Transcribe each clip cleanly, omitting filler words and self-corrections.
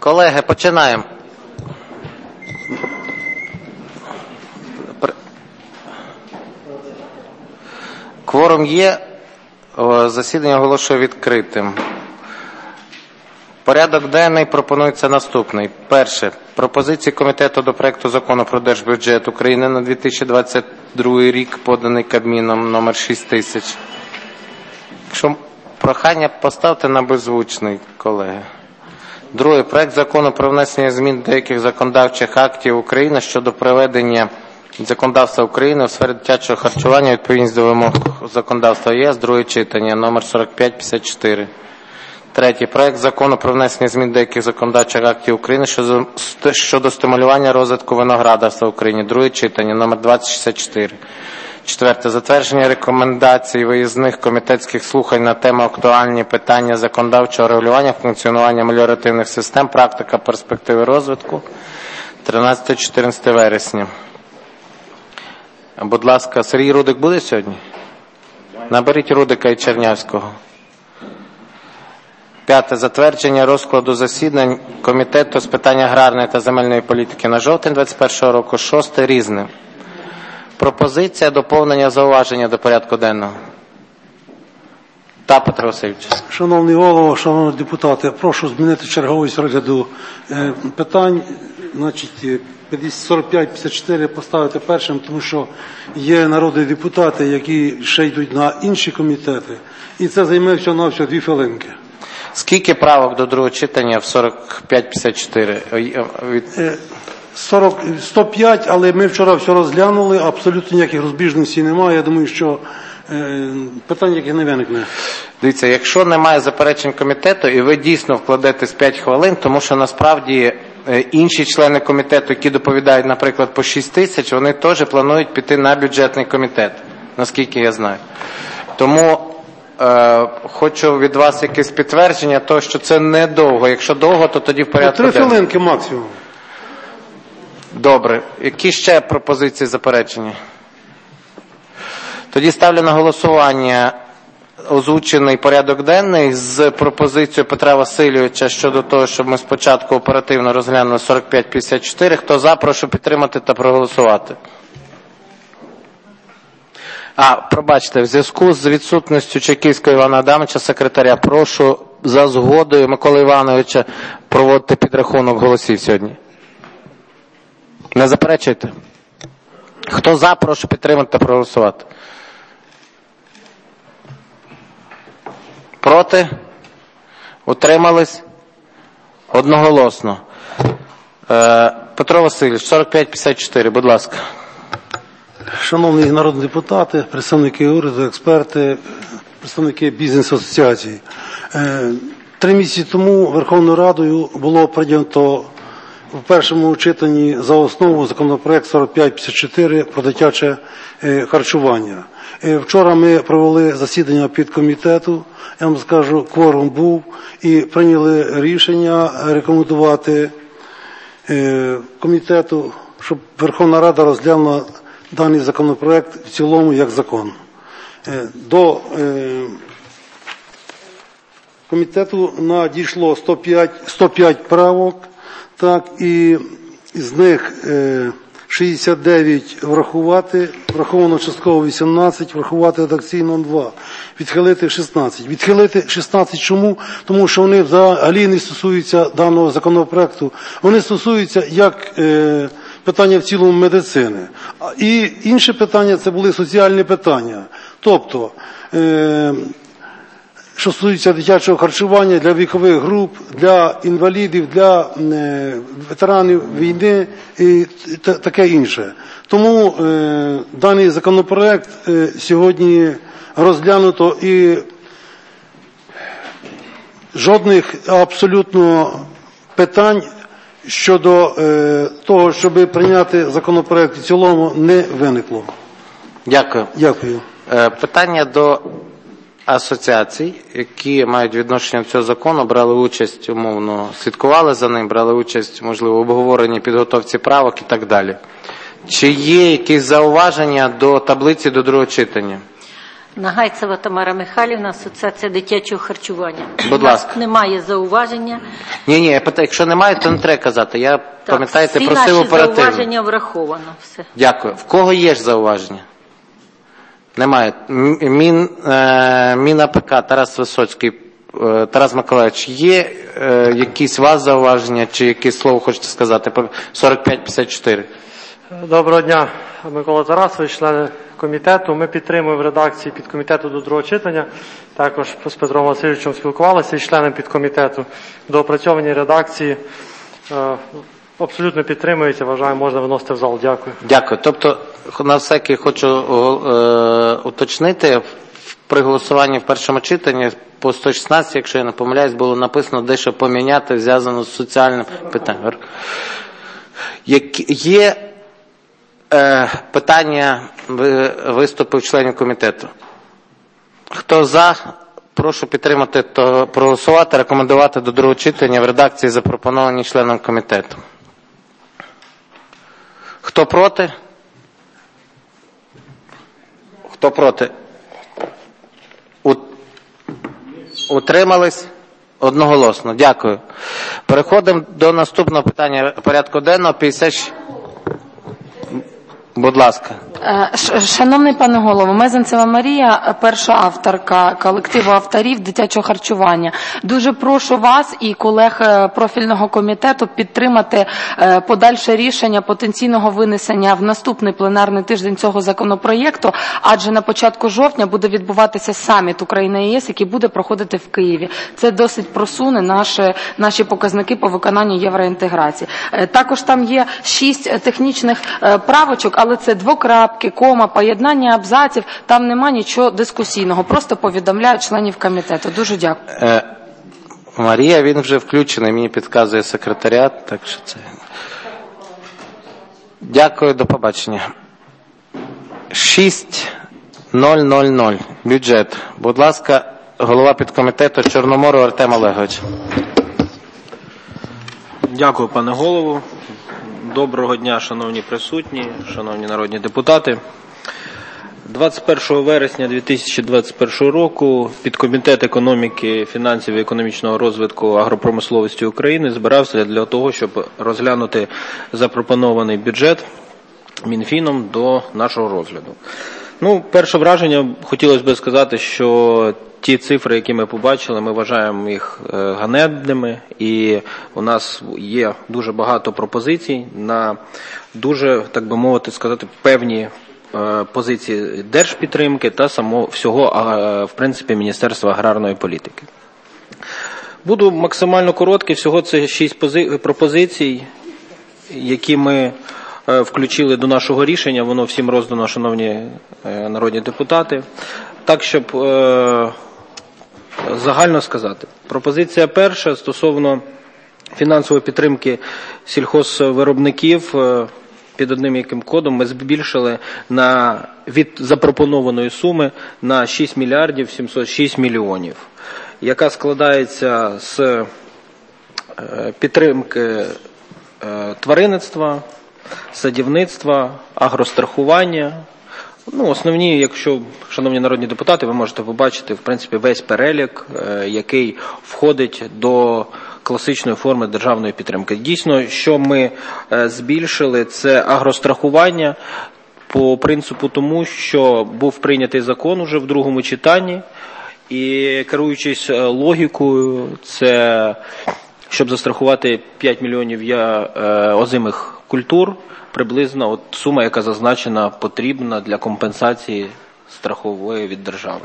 Колеги, починаємо. Кворум є, засідання оголошую відкритим. Порядок денний пропонується наступний. Перше. Пропозиції комітету до проекту закону про Держбюджет України на 2022 рік, поданий Кабміном, номер 6000. Якщо прохання, поставте на беззвучний, колеги. Друге. Проект закону про внесення змін до деяких законодавчих актів України щодо приведення законодавства України у сфері дитячого харчування відповідність до вимог законодавства ЄС, друге читання, номер 4554. Третє. Проект закону про внесення змін до деяких законодавчих актів України щодо стимулювання розвитку виноградарства в Україні, друге читання, номер 2064. Четверте. Затвердження рекомендацій виїзних комітетських слухань на тему актуальні питання законодавчого регулювання, функціонування меліоративних систем, практика, перспективи розвитку, 13-14 вересня. Будь ласка, Сергій Рудик буде сьогодні? Наберіть Рудика і Чернявського. П'яте. Затвердження розкладу засідань Комітету з питань аграрної та земельної політики на жовтень 2021 року. Шосте. Різне. Пропозиція, доповнення, зауваження до порядку денного. Петро Васильович. Шановний голово, шановні депутати, прошу змінити черговість розгляду питань. Значить, 45-54 поставити першим, тому що є народні депутати, які ще йдуть на інші комітети, і це займе всього-навсього 2 хвилинки. Скільки правок до другого читання в 45-54? 105, але ми вчора все розглянули, абсолютно ніяких розбіжностей немає. Я думаю, що питань яких не виникне. Дивіться, якщо немає заперечень комітету і ви дійсно вкладетесь 5 хвилин, тому що насправді інші члени комітету, які доповідають, наприклад, по 6 тисяч, вони теж планують піти на бюджетний комітет, наскільки я знаю. Тому хочу від вас якесь підтвердження того, що це недовго. Якщо довго, то тоді в порядку денному. 3 хвилинки максимум. Добре. Які ще пропозиції, заперечення? Тоді ставлю на голосування озвучений порядок денний з пропозицією Петра Васильовича щодо того, щоб ми спочатку оперативно розглянули 45-54. Хто за, прошу підтримати та проголосувати. Пробачте, в зв'язку з відсутністю Чайківського Івана Адамовича, секретаря, прошу за згодою Миколи Івановича проводити підрахунок голосів сьогодні. Не заперечуєте? Хто за, прошу підтримати та проголосувати. Проти? Утримались? Одноголосно. Петро Васильович, 45-54, будь ласка. Шановні народні депутати, представники уряду, експерти, представники бізнес-асоціації. 3 місяці тому Верховною Радою було прийнято в першому читанні за основу законопроект 45-54 про дитяче харчування. Вчора ми провели засідання підкомітету, я вам скажу, кворум був, і прийняли рішення рекомендувати комітету, щоб Верховна Рада розглянула даний законопроект в цілому як закон. До комітету надійшло 105 правок, так, і з них 69 врахувати, враховано частково 18, врахувати редакційно 2, відхилити 16. Відхилити 16 чому? Тому що вони взагалі не стосуються даного законопроекту. Вони стосуються як питання в цілому медицини. І інше питання – це були соціальні питання. Тобто, що стосується дитячого харчування для вікових груп, для інвалідів, для ветеранів війни і таке інше. Тому даний законопроект сьогодні розглянуто і жодних абсолютно питань щодо того, щоб прийняти законопроект в цілому, не виникло. Дякую. Дякую. Питання до асоціацій, які мають відношення до цього закону, брали участь, умовно, слідкували за ним, брали участь, можливо, в обговоренні, підготовці правок і так далі. Чи є якісь зауваження до таблиці до другого читання? Нагайцева Тамара Михайлівна, Асоціація дитячого харчування. Будь ласка. Немає зауваження. Ні, я питаю, якщо немає, то не треба казати. Я, пам'ятаєте, просив всі наші оперативно. зауваження враховано. Все. Дякую. В кого є ж зауваження? Немає. Міна ПК, Тарас Висоцький, Тарас Миколаївич, є якісь у вас зауваження, чи якесь слово хочете сказати? 45-54. Доброго дня, Микола Тарасович, члени комітету. Ми підтримуємо редакції підкомітету до другого читання. Також з Петром Васильовичем спілкувалися із членом підкомітету. Доопрацьовані редакції абсолютно підтримуються. Вважаю, можна виносити в зал. Дякую. Дякую. Тобто, на всякий хочу уточнити, при голосуванні в першому читанні по 116, якщо я не помиляюсь, було написано дещо поміняти, зв'язано з соціальним питанням. Є питання виступів членів комітету? Хто за, прошу підтримати, то проголосувати, рекомендувати до другого читання в редакції, запропонованій членом комітету. Хто проти? Хто проти? Утримались? Одноголосно. Дякую. Переходимо до наступного питання порядку денного. 50. Будь ласка. Шановний пане голово, Мезенцева Марія, перша авторка колективу авторів дитячого харчування. Дуже прошу вас і колег профільного комітету підтримати подальше рішення потенційного винесення в наступний пленарний тиждень цього законопроєкту, адже на початку жовтня буде відбуватися саміт Україна-ЄС, який буде проходити в Києві. Це досить просуне наші показники по виконанню євроінтеграції. Також там є 6 технічних правочок, але це двокрапки, кома, поєднання абзаців, там нема нічого дискусійного, просто повідомляю членів комітету. Дуже дякую. Марія, він вже включений, мені підказує секретаріат, так що це... Дякую, до побачення. 6000, бюджет. Будь ласка, голова підкомітету Чорноморов Артем Олегович. Дякую, пане голово. Доброго дня, шановні присутні, шановні народні депутати. 21 вересня 2021 року підкомітет економіки, фінансів і економічного розвитку агропромисловості України збирався для того, щоб розглянути запропонований бюджет Мінфіном до нашого розгляду. Перше враження, хотілося б сказати, що ті цифри, які ми побачили, ми вважаємо їх ганебними, і у нас є дуже багато пропозицій на дуже, так би мовити, сказати, певні позиції держпідтримки та всього, в принципі, Міністерства аграрної політики. Буду максимально короткий, всього це 6 пропозицій, які ми включили до нашого рішення, воно всім роздано, шановні народні депутати. Так, щоб загально сказати. Пропозиція перша стосовно фінансової підтримки сільхозвиробників під одним яким кодом ми збільшили від запропонованої суми на 6 мільярдів 706 мільйонів, яка складається з підтримки тваринництва, садівництва, агрострахування. Основні, якщо, шановні народні депутати, ви можете побачити, в принципі, весь перелік, який входить до класичної форми державної підтримки. Дійсно, що ми збільшили, це агрострахування по принципу тому, що був прийнятий закон уже в другому читанні, і керуючись логікою, це щоб застрахувати 5 мільйонів озимих культур, приблизно сума, яка зазначена, потрібна для компенсації страхової від держави.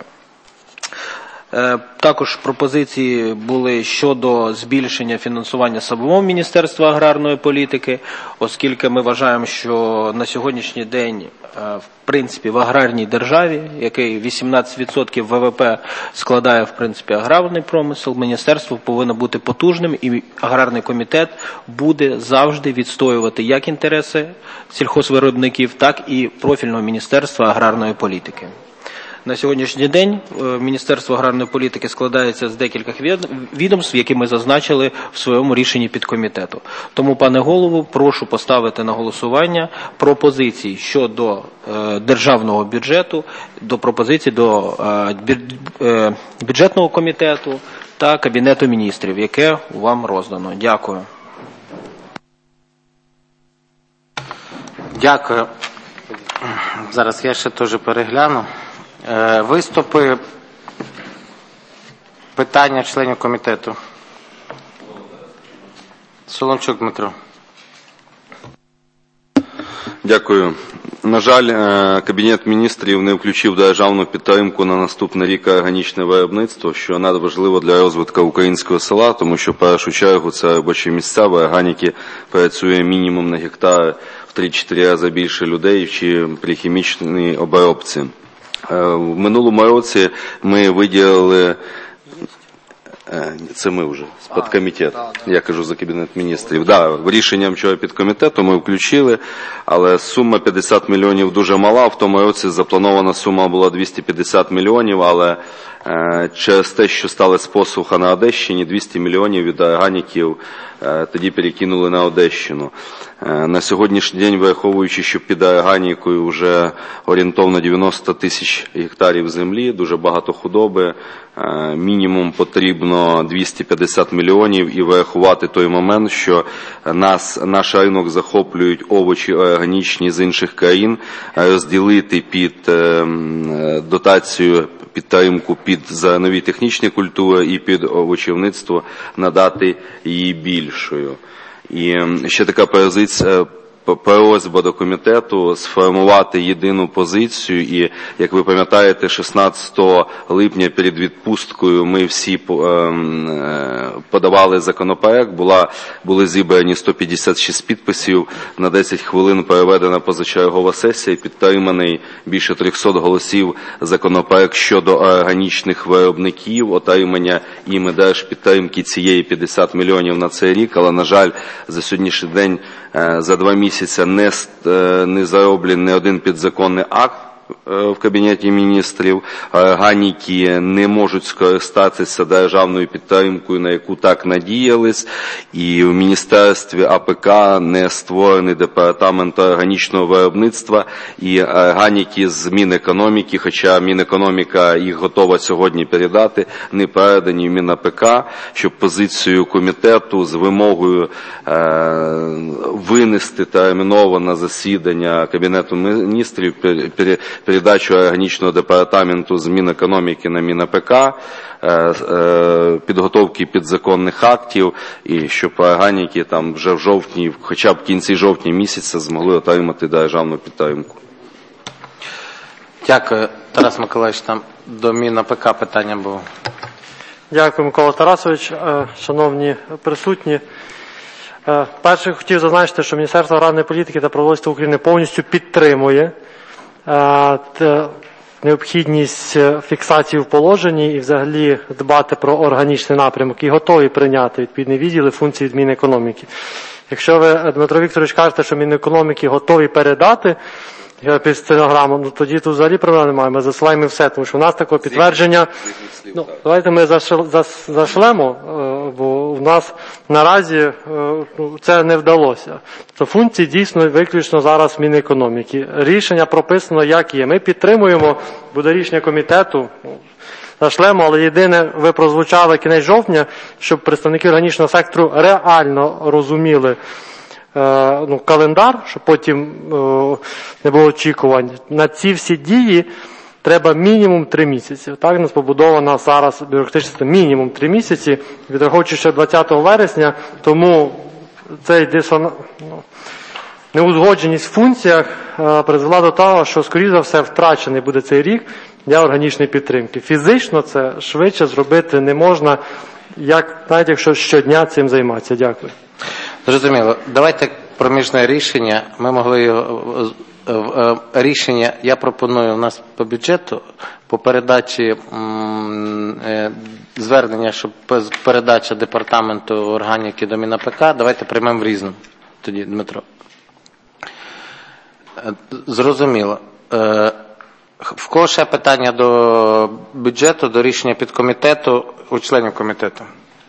Також пропозиції були щодо збільшення фінансування самого Міністерства аграрної політики, оскільки ми вважаємо, що на сьогоднішній день, в принципі, в аграрній державі, який 18% ВВП складає, в принципі, аграрний промисел, міністерство повинно бути потужним, і аграрний комітет буде завжди відстоювати як інтереси сільхозвиробників, так і профільного Міністерства аграрної політики. На сьогоднішній день Міністерство аграрної політики складається з декількох відомств, які ми зазначили в своєму рішенні підкомітету. Тому, пане голову, прошу поставити на голосування пропозиції щодо державного бюджету, до пропозицій до бюджетного комітету та Кабінету міністрів, яке вам роздано. Дякую. Дякую. Зараз я ще теж перегляну. Виступи, питання членів комітету. Соломчук Дмитро. Дякую. На жаль, Кабінет міністрів не включив державну підтримку на наступний рік органічне виробництво, що надважливо для розвитку українського села, тому що в першу чергу це робочі місця, в органіки працює мінімум на гектар в 3-4 рази більше людей, чи при хімічній обробці. В минулому році ми виділили, це ми вже, з підкомітету, я кажу за Кабінет міністрів. Да, рішенням вчора підкомітету ми включили, але сума 50 мільйонів дуже мала. В тому році запланована сума була 250 мільйонів, але через те, що сталася посуха на Одещині, 200 мільйонів від органіків тоді перекинули на Одещину. На сьогоднішній день, враховуючи, що під органікою вже орієнтовно 90 тисяч гектарів землі, дуже багато худоби, мінімум потрібно 250 мільйонів, і врахувати той момент, що наш ринок захоплюють овочі органічні з інших країн, розділити під дотацію, підтримку під зернові технічні культури і під овочівництво надати її більшою. І ще така просьба до комітету сформувати єдину позицію, і, як ви пам'ятаєте, 16 липня перед відпусткою ми всі подавали законопроект, були зібрані 156 підписів, на 10 хвилин проведена позачергова сесія, підтриманий більше 300 голосів законопроект щодо органічних виробників, отримання іми держпідтримки цієї 50 мільйонів на цей рік, але, на жаль, за сьогоднішній день, за 2 місяці не зароблений ні один підзаконний акт в Кабінеті міністрів, органіки не можуть скористатися державною підтримкою, на яку так надіялись, і в Міністерстві АПК не створений департамент органічного виробництва, і органіки з Мінекономіки, хоча Мінекономіка їх готова сьогодні передати, не передані в МінАПК, щоб позицію комітету з вимогою винести терміново на засідання Кабінету міністрів передачу органічного департаменту з Мінекономіки на МінАПК, підготовки підзаконних актів, і щоб органіки там вже в жовтні, хоча б в кінці жовтня місяця змогли отримати державну підтримку. Дякую. Тарас Миколаївич, там до МінАПК питання було. Дякую, Микола Тарасович. Шановні присутні, перше хотів зазначити, що Міністерство аграрної політики та продовольства України повністю підтримує необхідність фіксації в положенні і взагалі дбати про органічний напрямок і готові прийняти відповідні відділи функції від Мінекономіки. Якщо ви, Дмитро Вікторович, кажете, що Мінекономіки готові передати під стенограму, ну тоді тут взагалі проблем немає, ми засилаємо все, тому що в нас такого підтвердження, давайте ми зашлемо, бо в нас наразі це не вдалося. То функції дійсно виключно зараз Мінекономіки. Рішення прописано як є. Ми підтримуємо, буде рішення комітету, зашлемо, але єдине, ви прозвучали кінець жовтня, щоб представники органічного сектору реально розуміли календар, щоб потім не було очікувань. На ці всі дії треба мінімум 3 місяці. Так у нас побудована зараз бюрократична система мінімум 3 місяці, відраховуючи ще 20 вересня, тому цей неузгодженість в функціях призвела до того, що, скоріше за все, втрачений буде цей рік для органічної підтримки. Фізично це швидше зробити не можна, навіть якщо щодня цим займатися. Дякую. Зрозуміло. Давайте проміжне рішення. Ми могли його рішення, я пропоную у нас по бюджету, по передачі звернення, щоб передача департаменту органіки до МінАПК, давайте приймемо в різному. Тоді, Дмитро. Зрозуміло. В кого ще питання до бюджету, до рішення підкомітету, у членів комітету?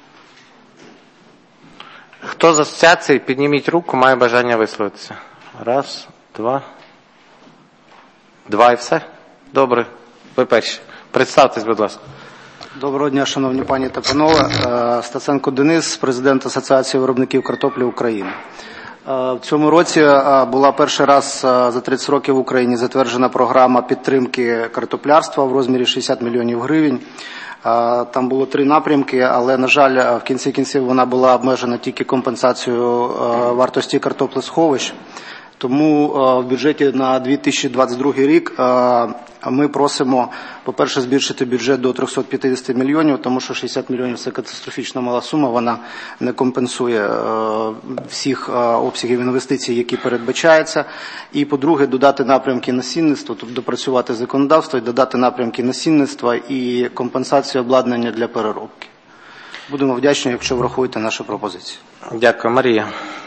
Хто з асоціації, підніміть руку, має бажання висловитися. Раз, два. Два і все? Добре. Ви перші. Представтесь, будь ласка. Доброго дня, шановні пані та панове. Стаценко Денис, президент Асоціації виробників картоплі України. В цьому році була перший раз за 30 років в Україні затверджена програма підтримки картоплярства в розмірі 60 мільйонів гривень. Там було 3 напрямки, але, на жаль, в кінці кінців вона була обмежена тільки компенсацією вартості картоплесховищ. Тому в бюджеті на 2022 рік ми просимо, по-перше, збільшити бюджет до 350 мільйонів, тому що 60 мільйонів – це катастрофічно мала сума, вона не компенсує всіх обсягів інвестицій, які передбачаються. І, по-друге, додати напрямки насінництва, тобто допрацювати законодавство і додати напрямки насінництва і компенсацію обладнання для переробки. Будемо вдячні, якщо врахуєте нашу пропозицію. Дякую. Марія.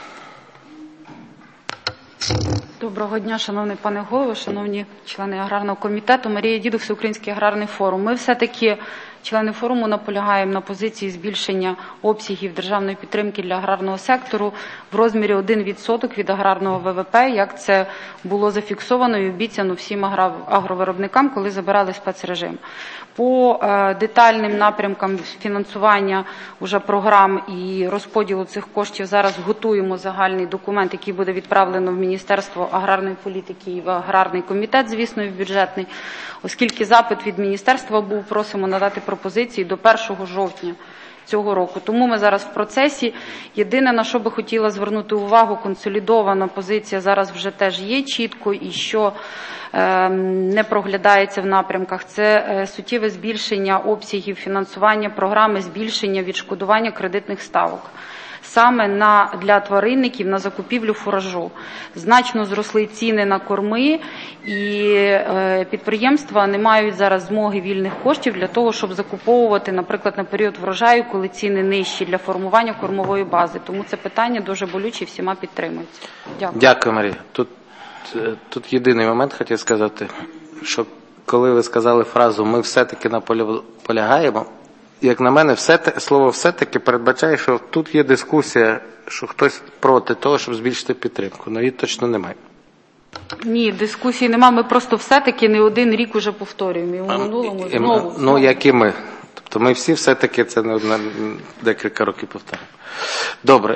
Доброго дня, шановний пане голово, шановні члени аграрного комітету. Марія Дідух, Всеукраїнський аграрний форум. Ми все-таки, члени форуму, наполягаємо на позиції збільшення обсягів державної підтримки для аграрного сектору в розмірі 1% від аграрного ВВП, як це було зафіксовано і обіцяно всім агровиробникам, коли забирали спецрежим. По детальним напрямкам фінансування уже програм і розподілу цих коштів зараз готуємо загальний документ, який буде відправлено в Міністерство аграрної політики і в аграрний комітет, звісно, і в бюджетний. Оскільки запит від міністерства був, просимо надати пропозиції до 1 жовтня цього року. Тому ми зараз в процесі. Єдине, на що би хотіла звернути увагу, консолідована позиція зараз вже теж є чітко і що не проглядається в напрямках. Це суттєве збільшення обсягів фінансування програми, збільшення відшкодування кредитних ставок. Саме для тваринників на закупівлю фуражу. Значно зросли ціни на корми, і підприємства не мають зараз змоги вільних коштів для того, щоб закуповувати, наприклад, на період врожаю, коли ціни нижчі для формування кормової бази. Тому це питання дуже болюче, всіма підтримується. Дякую. Дякую, Марія. Тут єдиний момент хотів сказати, що коли ви сказали фразу «ми все-таки наполягаємо», як на мене, слово «все-таки» передбачає, що тут є дискусія, що хтось проти того, щоб збільшити підтримку. Ну, її точно немає. Ні, дискусії немає. Ми просто все-таки не один рік уже повторюємо. І в минулому знову. Ну, як і ми. Тобто ми всі все-таки це не декілька років повторюємо. Добре.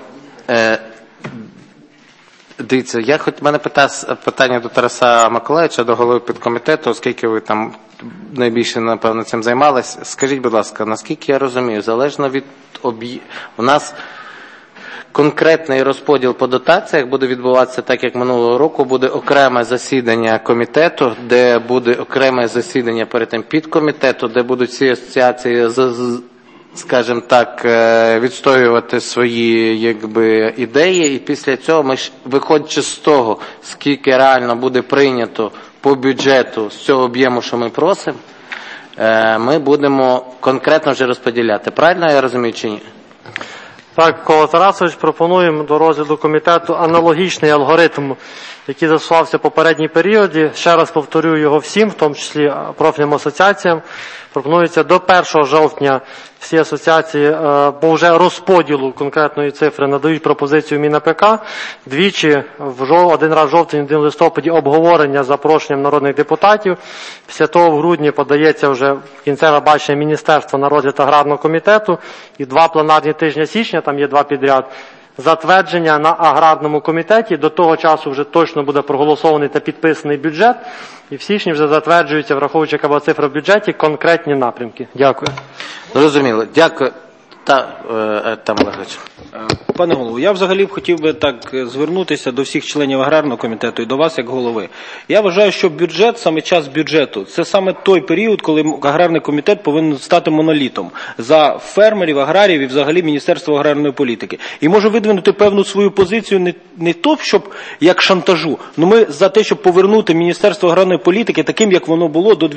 Дивіться, в мене питання до Тараса Миколаївича, до голови підкомітету, оскільки ви там найбільше, напевно, цим займалися. Скажіть, будь ласка, наскільки я розумію, залежно від у нас конкретний розподіл по дотаціях буде відбуватися так, як минулого року, буде окреме засідання комітету, де буде окреме засідання перед тим підкомітету, де будуть всі асоціації, скажімо так, відстоювати свої ідеї, і після цього ми, виходячи з того, скільки реально буде прийнято по бюджету з цього об'єму, що ми просимо, ми будемо конкретно вже розподіляти. Правильно я розумію чи ні? Так, Микола Тарасович, пропонуємо до розгляду комітету аналогічний алгоритм, який застосувався в попередній періоді. Ще раз повторюю його всім, в тому числі профільним асоціаціям. Пропонується до 1 жовтня всі асоціації, бо вже розподілу конкретної цифри надають пропозицію МінАПК. Двічі, один раз в жовтні, один в листопаді обговорення з запрошенням народних депутатів. Після того в грудні подається вже кінцеве бачення Міністерства на розгляд аграрного комітету. І 2 пленарні тижні січня, там є 2 підряд, затвердження на аграрному комітеті. До того часу вже точно буде проголосований та підписаний бюджет. І в січні вже затверджуються, враховуючи, яка була цифра в бюджеті, конкретні напрямки. Дякую. Зрозуміло. Дякую. Там Олегович. Пане голово, я взагалі б хотів би так звернутися до всіх членів аграрного комітету і до вас як голови. Я вважаю, що бюджет, саме час бюджету, це саме той період, коли аграрний комітет повинен стати монолітом за фермерів, аграріїв і взагалі Міністерство аграрної політики. І може видвинути певну свою позицію не то, щоб як шантажу, але ми за те, щоб повернути Міністерство аграрної політики таким, як воно було до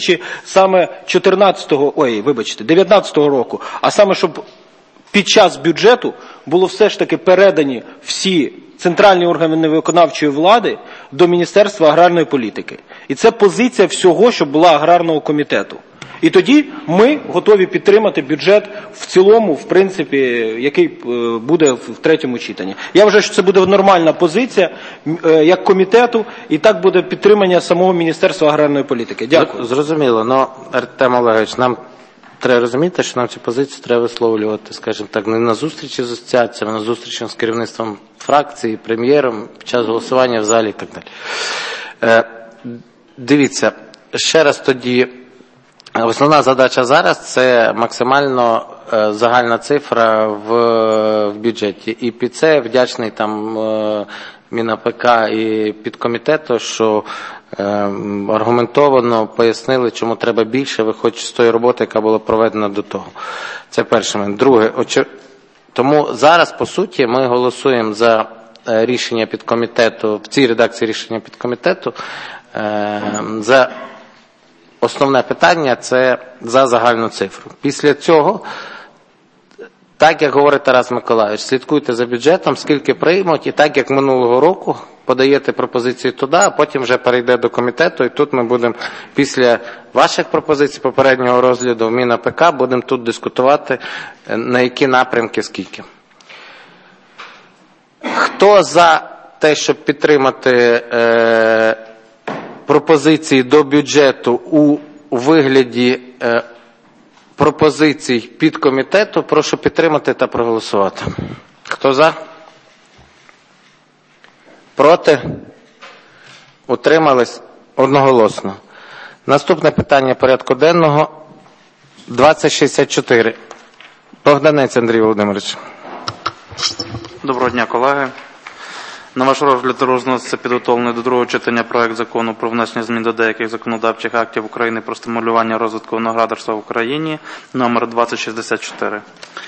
2019 року, а саме, щоб під час бюджету було все ж таки передані всі центральні органи виконавчої влади до Міністерства аграрної політики. І це позиція всього, що була аграрного комітету. І тоді ми готові підтримати бюджет в цілому, в принципі, який буде в третьому читанні. Я вважаю, що це буде нормальна позиція як комітету, і так буде підтримання самого Міністерства аграрної політики. Дякую. Зрозуміло, але Артем Олегович, нам треба розуміти, що нам цю позицію треба висловлювати, скажімо так, не на зустрічі з асоціаціями, а на зустрічі з керівництвом фракції, прем'єром, під час голосування в залі і так далі. Дивіться, ще раз тоді, основна задача зараз – це максимально загальна цифра в бюджеті. І під це вдячний там МінАПК і підкомітету, що аргументовано пояснили, чому треба більше, виходячи з тої роботи, яка була проведена до того. Це перше момент. Друге, тому зараз, по суті, ми голосуємо за рішення підкомітету, в цій редакції рішення підкомітету, за основне питання – це за загальну цифру. Після цього, так як говорить Тарас Миколайович, слідкуйте за бюджетом, скільки приймуть, і так як минулого року подаєте пропозиції туди, а потім вже перейде до комітету, і тут ми будемо після ваших пропозицій попереднього розгляду в МінАПК будемо тут дискутувати, на які напрямки скільки. Хто за те, щоб підтримати пропозиції до бюджету у вигляді пропозицій підкомітету, прошу підтримати та проголосувати. Хто за? Проти? Утримались? Одноголосно. Наступне питання порядку денного 2064. Богданець Андрій Володимирович. Доброго дня, колеги. На ваш розгляд розноситься підготовлений до другого читання проект закону про внесення змін до деяких законодавчих актів України про стимулювання розвитку виноградарства в Україні, номер 2064.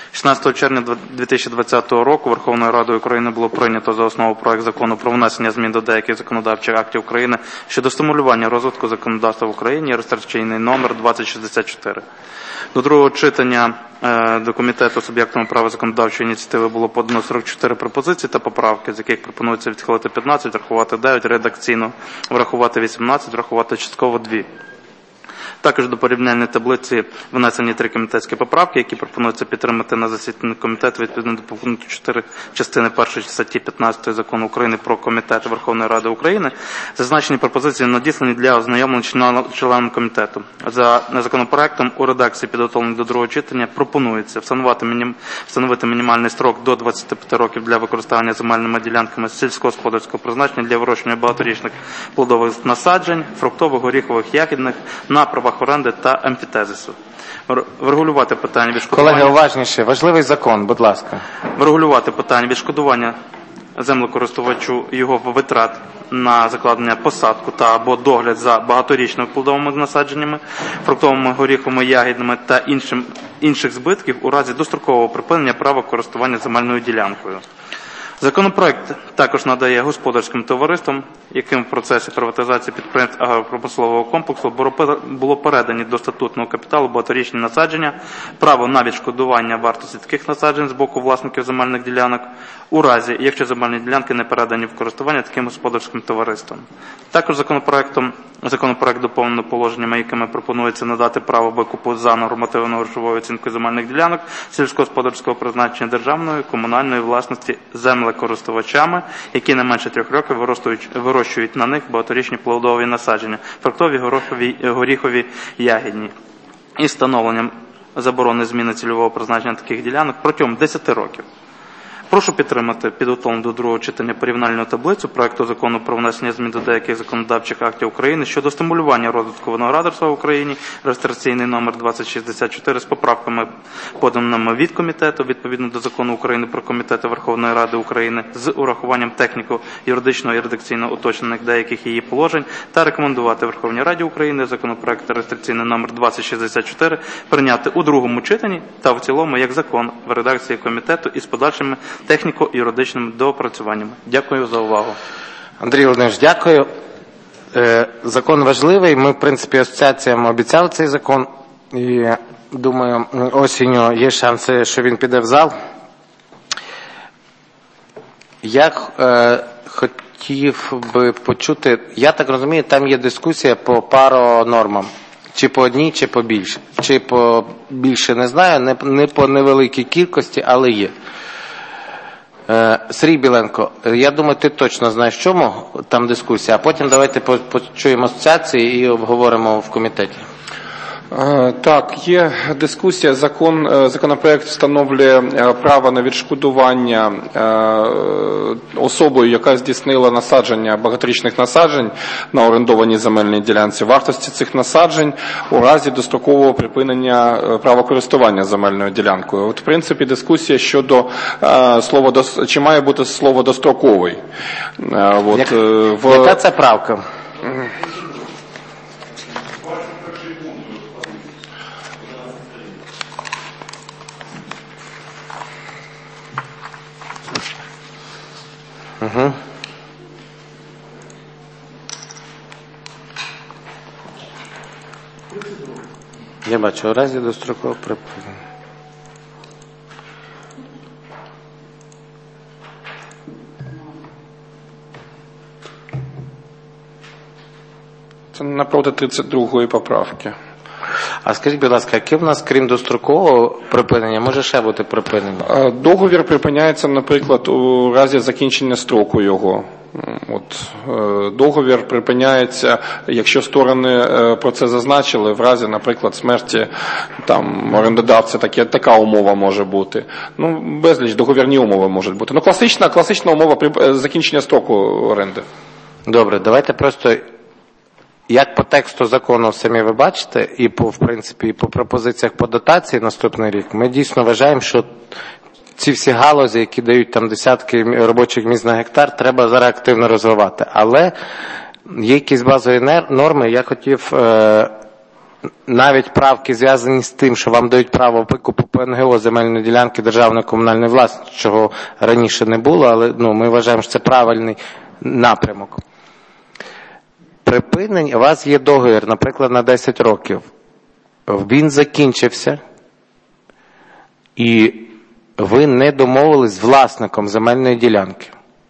16 червня 2020 року Верховною Радою України було прийнято за основу проект закону про внесення змін до деяких законодавчих актів України щодо стимулювання розвитку законодавства в Україні, реєстраційний номер 2064. До другого читання до комітету суб'єктами права законодавчої ініціативи було подано 44 пропозиції та поправки, з яких пропонується відхилити 15, врахувати 9, редакційно врахувати 18, врахувати частково 2. Також до порівняльної таблиці внесені 3 комітетські поправки, які пропонується підтримати на засіданні комітету відповідно до пункту 4 частини 1 статті 15 Закону України про комітети Верховної Ради України. Зазначені пропозиції надіслані для ознайомлення членам комітету. За законопроектом у редакції, підготовленій до другого читання, пропонується встановити мінімальний строк до 25 років для використання земельними ділянками сільськогосподарського призначення для вирощування багаторічних плодових насаджень, фруктових, горіхових, ягідних на правах оренди та емфітезису. Врегулювати питання відшкодування... Колеги, уважніше. Важливий закон, будь ласка. Врегулювати питання відшкодування землекористувачу його витрат на закладення посадку та або догляд за багаторічними плодовими насадженнями, фруктовими, горіховими, ягідними та інших збитків у разі дострокового припинення права користування земельною ділянкою. Законопроект також надає господарським товариствам, яким в процесі приватизації підприємств агропромислового комплексу було передані до статутного капіталу багаторічні насадження, право на відшкодування вартості таких насаджень з боку власників земельних ділянок, у разі, якщо земельні ділянки не передані в користування таким господарським товариствам. Також законопроект доповнено положеннями, якими пропонується надати право викупу за нормативно-грошовою оцінкою земельних ділянок сільськогосподарського призначення державної, комунальної власності землекористувачами, які не менше 3 років вирощують на них багаторічні плодові насадження, фруктові, горіхові, ягідні, і встановленням заборони зміни цільового призначення таких ділянок протягом 10 років. Прошу підтримати підготовлену до другого читання порівняльну таблицю проекту закону про внесення змін до деяких законодавчих актів України щодо стимулювання розвитку виноградарства в Україні, реєстраційний номер 2064 з поправками, поданими від комітету, відповідно до Закону України про комітети Верховної Ради України, з урахуванням техніко-юридичного і редакційно уточнених деяких її положень, та рекомендувати Верховній Раді України законопроект реєстраційний номер 2064 прийняти у другому читанні та в цілому як закон в редакції комітету із подальшими техніко-юридичними доопрацюваннями. Дякую за увагу. Андрій Володимирович, дякую. Закон важливий. Ми, в принципі, асоціаціям обіцяли цей закон. І, думаю, осінню є шанси, що він піде в зал. Я хотів би почути, я так розумію, там є дискусія по паронормам. Чи по одній, чи по більше. Чи по більше, не знаю, не по невеликій кількості, але є. Сергій Біленко, я думаю, ти точно знаєш, чому там дискусія, а потім давайте почуємо асоціації і обговоримо в комітеті. Так, є дискусія. Законопроект встановлює право на відшкодування особою, яка здійснила насадження багаторічних насаджень на орендованій земельній ділянці, вартості цих насаджень у разі дострокового припинення права користування земельною ділянкою. От, в принципі, дискусія щодо слова, чи має бути слово достроковий. Яка це правка? Угу. Я бачу, у разі дострокового припинення. Це напроти 32-ї поправки. А скажіть, будь ласка, яке в нас, крім дострокового припинення, може ще бути припинення? Договір припиняється, наприклад, у разі закінчення строку його. Договір припиняється, якщо сторони про це зазначили, в разі, наприклад, смерті там орендодавця, така умова може бути. Безліч договірні умови можуть бути. Класична умова закінчення строку оренди. Добре, давайте просто, як по тексту закону самі ви бачите, і в принципі, і по пропозиціях по дотації наступний рік, ми дійсно вважаємо, що ці всі галузі, які дають там десятки робочих місць на гектар, треба зараз активно розвивати. Але є якісь базові норми, я хотів навіть правки зв'язані з тим, що вам дають право викупу по НГО земельної ділянки державної комунальної власності, чого раніше не було, але ми вважаємо, що це правильний напрямок. Припинення, у вас є договір, наприклад, на 10 років. Він закінчився, і ви не домовились з власником земельної ділянки.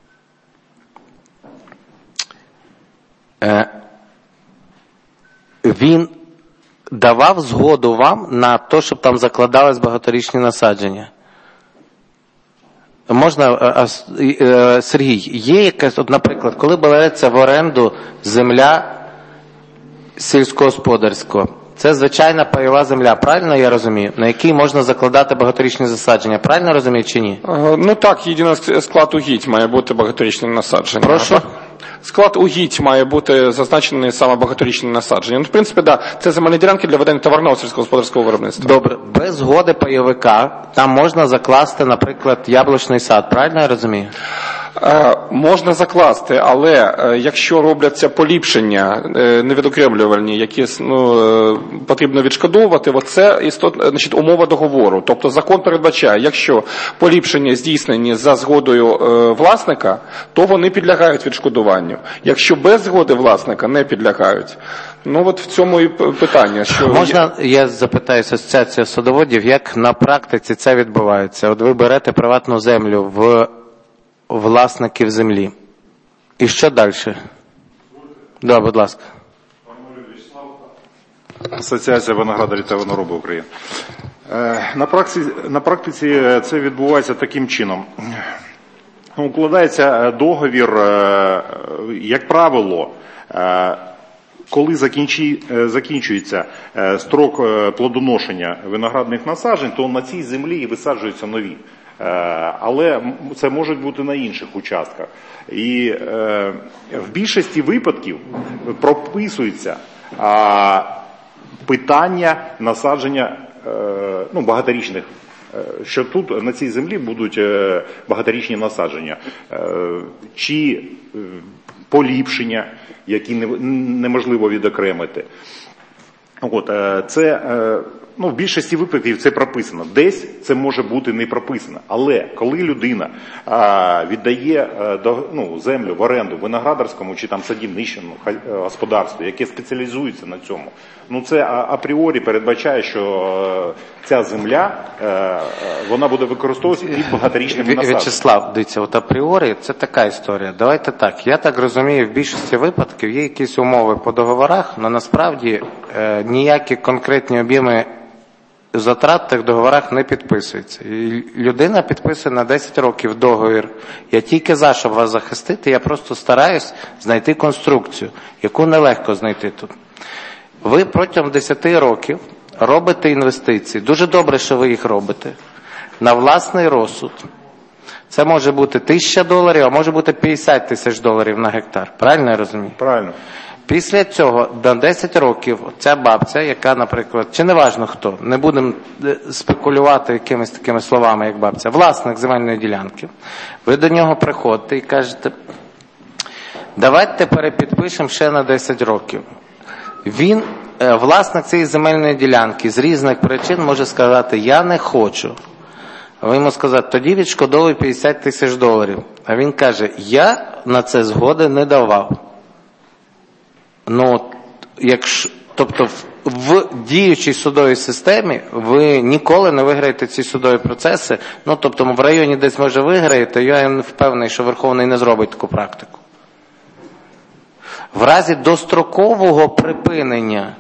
Він давав згоду вам на те, щоб там закладались багаторічні насадження. Можна, Сергій, є якась, наприклад, коли береться в оренду земля сільськогосподарського, це звичайна пайова земля, правильно я розумію? На якій можна закладати багаторічні засадження, правильно розумію чи ні? Так, єдиний склад угідь має бути багаторічним насадженням. Прошу? Склад угідь має бути зазначений саме багаторічним насадженням. В принципі, це земельні ділянки для ведення товарного сільськогосподарського виробництва. Добре, без згоди пайовика там можна закласти, наприклад, яблучний сад, правильно я розумію? Можна закласти, але якщо робляться поліпшення невідокремлювальні, які потрібно відшкодовувати, це умова договору. Тобто закон передбачає, якщо поліпшення здійснені за згодою власника, то вони підлягають відшкодуванню. Якщо без згоди власника не підлягають. В цьому і питання. Можна, я запитаю асоціацію садоводів, як на практиці це відбувається? От ви берете приватну землю в власників землі. І що далі? Да, будь ласка. Асоціація виноградарів та виноробів України. На практиці це відбувається таким чином. Укладається договір, як правило, коли закінчується строк плодоношення виноградних насаджень, то на цій землі і висаджуються нові. Але це може бути на інших участках. І в більшості випадків прописується питання насадження багаторічних, що тут на цій землі будуть багаторічні насадження, чи поліпшення, які неможливо відокремити. Це в більшості випадків це прописано. Десь це може бути не прописано. Але коли людина віддає землю в оренду виноградарському чи там садівничому господарству, яке спеціалізується на цьому, це апріорі передбачає, що ця земля, вона буде використовуватися під багаторічними насадженнями. В'ячеслав, дивіться, от апріорі це така історія. Давайте так, я так розумію, в більшості випадків є якісь умови по договорах, але насправді ніякі конкретні об'єми затрат в тих договорах не підписуються. І людина підписує на 10 років договір. Я тільки за, щоб вас захистити, я просто стараюсь знайти конструкцію, яку нелегко знайти тут. Ви протягом 10 років робите інвестиції. Дуже добре, що ви їх робите. На власний розсуд. Це може бути $1000, а може бути $50 000 на гектар. Правильно я розумію? Правильно. Після цього на 10 років ця бабця, яка, наприклад, чи не важно хто, не будемо спекулювати якимись такими словами, як бабця, власник земельної ділянки, ви до нього приходите і кажете, давайте перепідпишемо ще на 10 років. Він, власник цієї земельної ділянки, з різних причин може сказати, я не хочу. А ви йому сказати, тоді відшкодовуй $50 000. А він каже, я на це згоди не давав. Тобто в діючій судовій системі ви ніколи не виграєте ці судові процеси. Тобто в районі десь може виграєте, я не впевнений, що Верховний не зробить таку практику. В разі дострокового припинення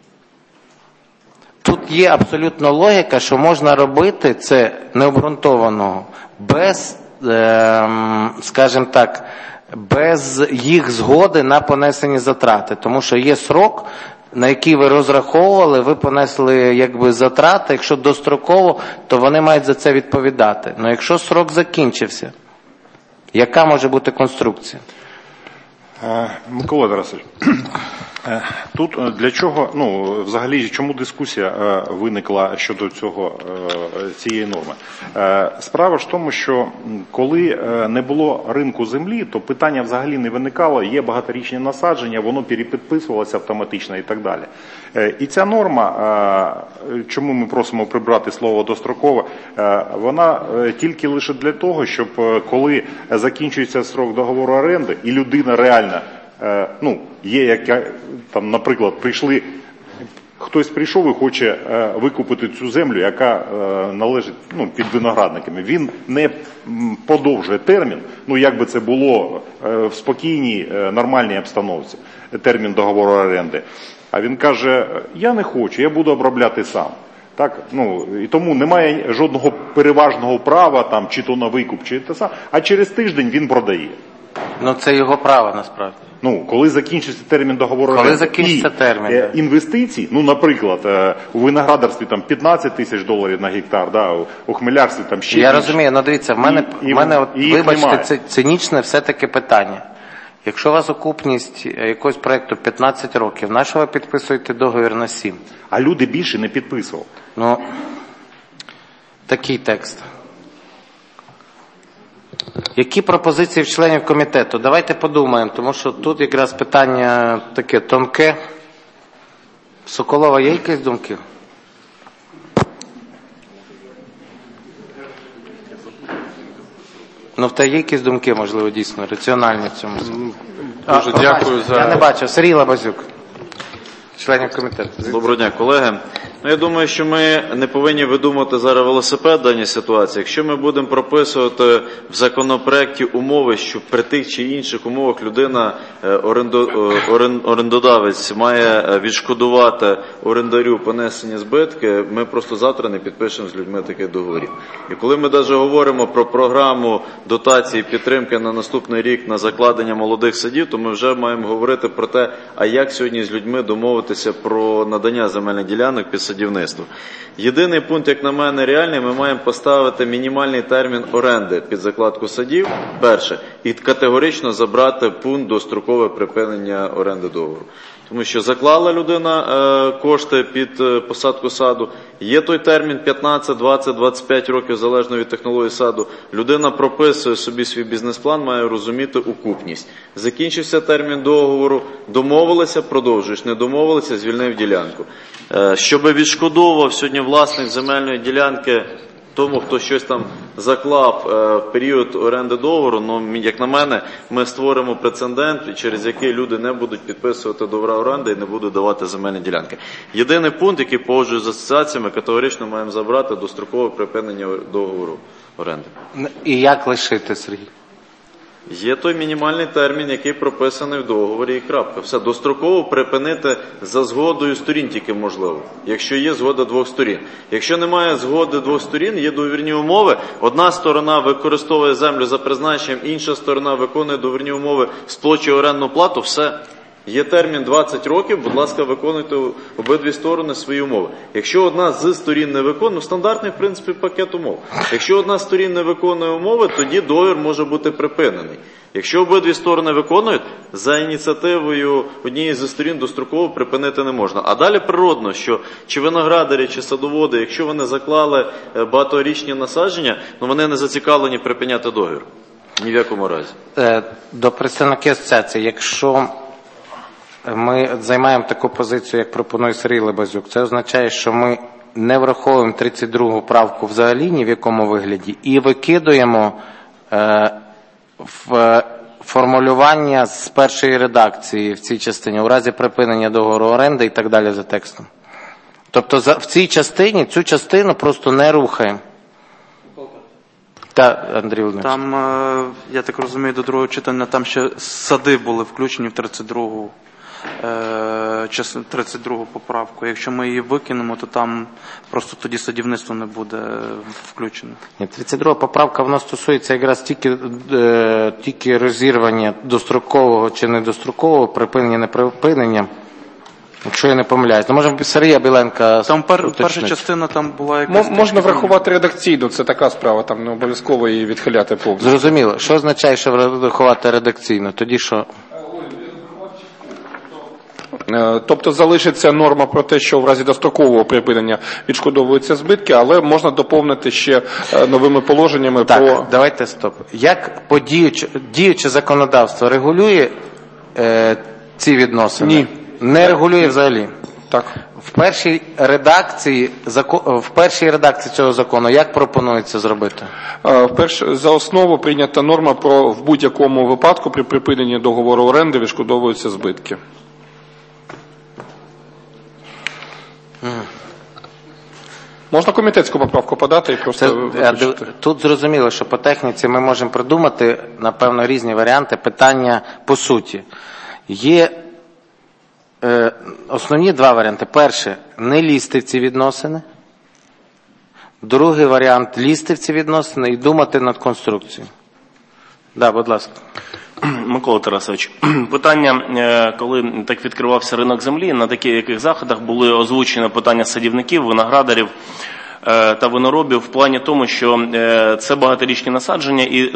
тут є абсолютно логіка, що можна робити це необґрунтованого, без, скажімо так, без їх згоди на понесені затрати. Тому що є срок, на який ви розраховували, ви понесли затрати. Якщо достроково, то вони мають за це відповідати. Але якщо срок закінчився, яка може бути конструкція? Микола Тарасович, тут для чого, взагалі, чому дискусія виникла щодо цієї норми? Справа ж в тому, що коли не було ринку землі, то питання взагалі не виникало, є багаторічні насадження, воно перепідписувалося автоматично і так далі. І ця норма, чому ми просимо прибрати слово «достроково», вона тільки лише для того, щоб коли закінчується строк договору оренди і людина реально, є яка, там, наприклад, хтось прийшов і хоче викупити цю землю, яка належить під виноградниками. Він не подовжує термін, як би це було в спокійній, нормальній обстановці, термін договору оренди. А він каже, я не хочу, я буду обробляти сам. Так, і тому немає жодного переважного права, там, чи то на викуп, чи те саме, а через тиждень він продає. Це його право, насправді. Коли закінчиться термін договору оренди і інвестиції, наприклад, у виноградарстві там $15 000 на гектар, у хмелярстві там ще. Я розумію, дивіться, в мене вибачте, це цинічне все-таки питання. Якщо у вас окупність якогось проєкту 15 років, на що ви підписуєте договір на 7? А люди більше не підписували. Такий текст. Які пропозиції в членів комітету? Давайте подумаємо, тому що тут якраз питання таке тонке. Соколова, є якісь думки? В те є якісь думки, можливо, дійсно, раціональні в цьому. Дуже дякую за... Я не бачу. Сергій Лабазюк, членів комітету. Доброго дня, колеги. Я думаю, що ми не повинні видумувати зараз велосипед в даній ситуації. Якщо ми будемо прописувати в законопроекті умови, що при тих чи інших умовах людина, орендодавець, має відшкодувати орендарю понесені збитки, ми просто завтра не підпишемо з людьми таких договорів. І коли ми навіть говоримо про програму дотації підтримки на наступний рік на закладення молодих садів, то ми вже маємо говорити про те, а як сьогодні з людьми домовитися про надання земельних ділянок під садівництво. Єдиний пункт, як на мене, реальний, ми маємо поставити мінімальний термін оренди під закладку садів, перше, і категорично забрати пункт дострокове припинення оренди договору. Тому що заклала людина кошти під посадку саду, є той термін 15, 20, 25 років, залежно від технології саду. Людина прописує собі свій бізнес-план, має розуміти окупність. Закінчився термін договору, домовилися, продовжуєш, не домовилися, звільнив ділянку. Щоб відшкодовував сьогодні власник земельної ділянки тому, хто щось там заклав в період оренди договору, ну, як на мене, ми створимо прецедент, через який люди не будуть підписувати договори оренди і не будуть давати земельні ділянки. Єдиний пункт, який погоджуюсь з асоціаціями, категорично маємо забрати дострокове припинення договору оренди. І як лишити, Сергій? Є той мінімальний термін, який прописаний в договорі, і крапка. Все, достроково припинити за згодою сторін тільки можливо, якщо є згода двох сторін. Якщо немає згоди двох сторін, є договірні умови, одна сторона використовує землю за призначенням, інша сторона виконує договірні умови, сплачує орендну плату, все. Є термін 20 років, будь ласка, виконуйте обидві сторони свої умови. Якщо одна з сторін не виконує, стандартний, в принципі, пакет умов. Якщо одна з сторін не виконує умови, тоді договір може бути припинений. Якщо обидві сторони виконують, за ініціативою однієї зі сторін достроково припинити не можна. А далі природно, що чи виноградарі, чи садоводи, якщо вони заклали багаторічні насадження, ну вони не зацікавлені припиняти договір. Ні в якому разі. До представників асоціації, якщо ми займаємо таку позицію, як пропонує Сергій Лабазюк, це означає, що ми не враховуємо 32-гу правку взагалі ні в якому вигляді і викидуємо в формулювання з першої редакції в цій частині, у разі припинення договору оренди і так далі за текстом. Тобто в цій частині, цю частину просто не рухаємо. Так, Андрій Володимирович. Там, я так розумію, до другого читання, там ще сади були включені в 32-гу 32-гу поправку. Якщо ми її викинемо, то там просто тоді садівництво не буде включено. 32-га поправка, вона стосується якраз тільки розірвання дострокового чи недострокового, припинення, неприпинення. Якщо я не помиляюсь. Ну, може, Сергія Біленка там перша частина там була якась... Можна врахувати редакційно, це така справа, там не обов'язково її відхиляти повністю. Зрозуміло. Що означає, що врахувати редакційно? Тоді що? Тобто залишиться норма про те, що в разі дострокового припинення відшкодовуються збитки, але можна доповнити ще новими положеннями. Так, давайте стоп. Як діюче законодавство регулює ці відносини? Ні. Не регулює взагалі? Так. В першій редакції цього закону як пропонується зробити? За основу прийнята норма про в будь-якому випадку при припиненні договору оренди відшкодовуються збитки. Можна комітетську поправку подати і просто виключити. Тут зрозуміло, що по техніці ми можемо придумати, напевно, різні варіанти питання по суті. Є основні два варіанти. Перше, не лізти в ці відносини. Другий варіант – лізти в ці відносини і думати над конструкцією. Так, будь ласка. Микола Тарасович, питання, коли так відкривався ринок землі, на таких заходах були озвучені питання садівників, виноградарів та виноробів в плані тому, що це багаторічні насадження і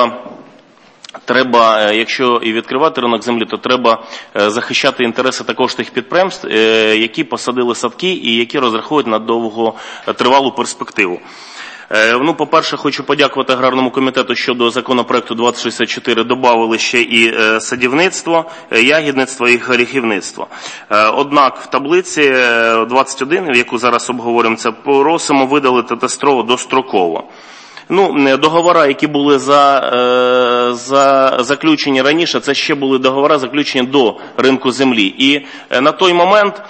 треба, якщо і відкривати ринок землі, то треба захищати інтереси також тих підприємств, які посадили садки і які розраховують на довготривалу перспективу. Ну, по-перше, хочу подякувати аграрному комітету, що до законопроекту 2064 додали ще і садівництво, ягідництво і горіхівництво. Однак в таблиці 21, яку зараз обговорюємо, це просимо видалити достроково. Ну, договори, які були заключені раніше, це ще були договори, заключені до ринку землі. І на той момент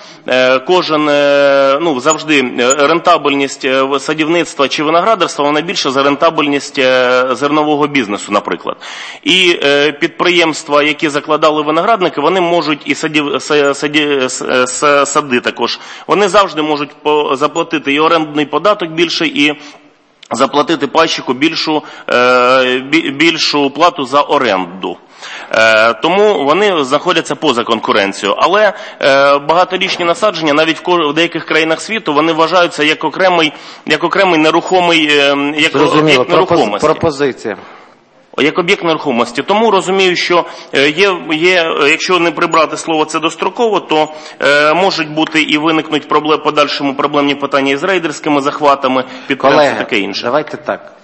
завжди рентабельність садівництва чи виноградарства, вона більша за рентабельність зернового бізнесу, наприклад. І підприємства, які закладали виноградники, вони можуть, і сади також, вони завжди можуть заплатити і орендний податок більший, і заплатити пайщику більшу плату за оренду. Тому вони знаходяться поза конкуренцією. Але багаторічні насадження, навіть в деяких країнах світу, вони вважаються як окремий нерухомий, як нерухомість. Пропозиція. як об'єкт нерухомості. Тому розумію, що якщо не прибрати слово «це достроково», то можуть бути і виникнуть подальшому проблемні питання із рейдерськими захватами, підприємств і таке інше. Давайте так.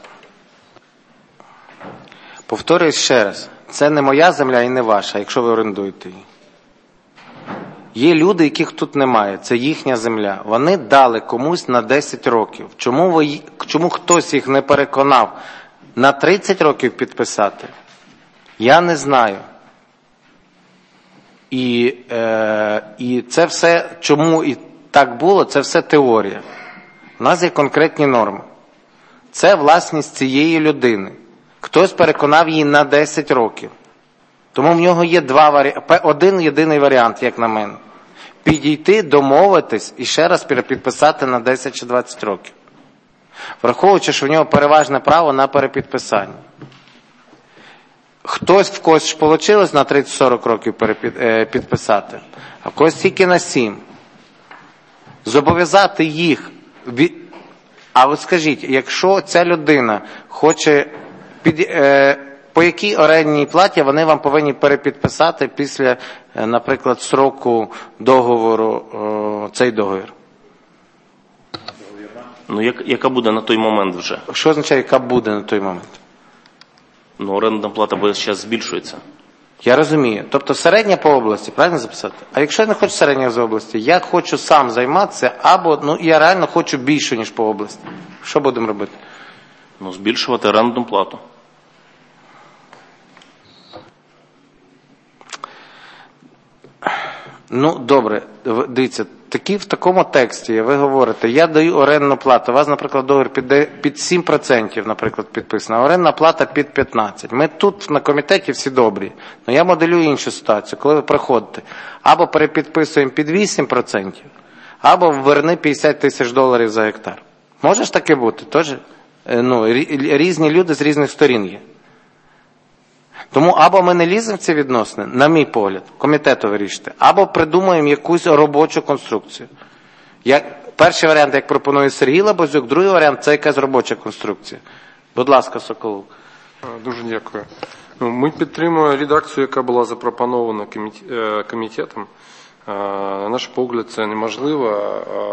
Повторюю ще раз. Це не моя земля і не ваша, якщо ви орендуєте її. Є люди, яких тут немає. Це їхня земля. Вони дали комусь на 10 років. Чому хтось їх не переконав на 30 років підписати? Я не знаю. І це все, чому і так було, це все теорія. У нас є конкретні норми. Це власність цієї людини. Хтось переконав її на 10 років. Тому в нього є один єдиний варіант, як на мене. Підійти, домовитись і ще раз перепідписати на 10 чи 20 років. Враховуючи, що в нього переважне право на перепідписання. Хтось в когось вийшло на 30-40 років підписати, а в когось тільки на 7. Зобов'язати їх. А от скажіть, якщо ця людина хоче, по якій орендній платі вони вам повинні перепідписати після, наприклад, строку договору цей договір? Ну, яка буде на той момент вже? Що означає, яка буде на той момент? Ну, орендна плата зараз збільшується. Я розумію. Тобто середня по області, правильно записати? А якщо я не хочу середня з області, я хочу сам займатися, або я реально хочу більше, ніж по області. Що будемо робити? Ну, збільшувати орендну плату. Ну, добре, дивіться, в такому тексті ви говорите, я даю орендну плату, у вас, наприклад, договір під 7%, наприклад, підписано, а орендна плата під 15%. Ми тут на комітеті всі добрі, але я моделюю іншу ситуацію, коли ви приходите, або перепідписуємо під 8%, або верни $50 000 за гектар. Може ж таке бути? Тож, різні люди з різних сторін є. Тому або ми не ліземо в ці відносини, на мій погляд, комітету вирішити, або придумаємо якусь робочу конструкцію. Перший варіант, як пропонує Сергій Лабазюк, другий варіант – це якась робоча конструкця. Будь ласка, Соколов. Дуже дякую. Ми підтримуємо редакцію, яка була запропонована комітетом. На наш погляд, це неможливо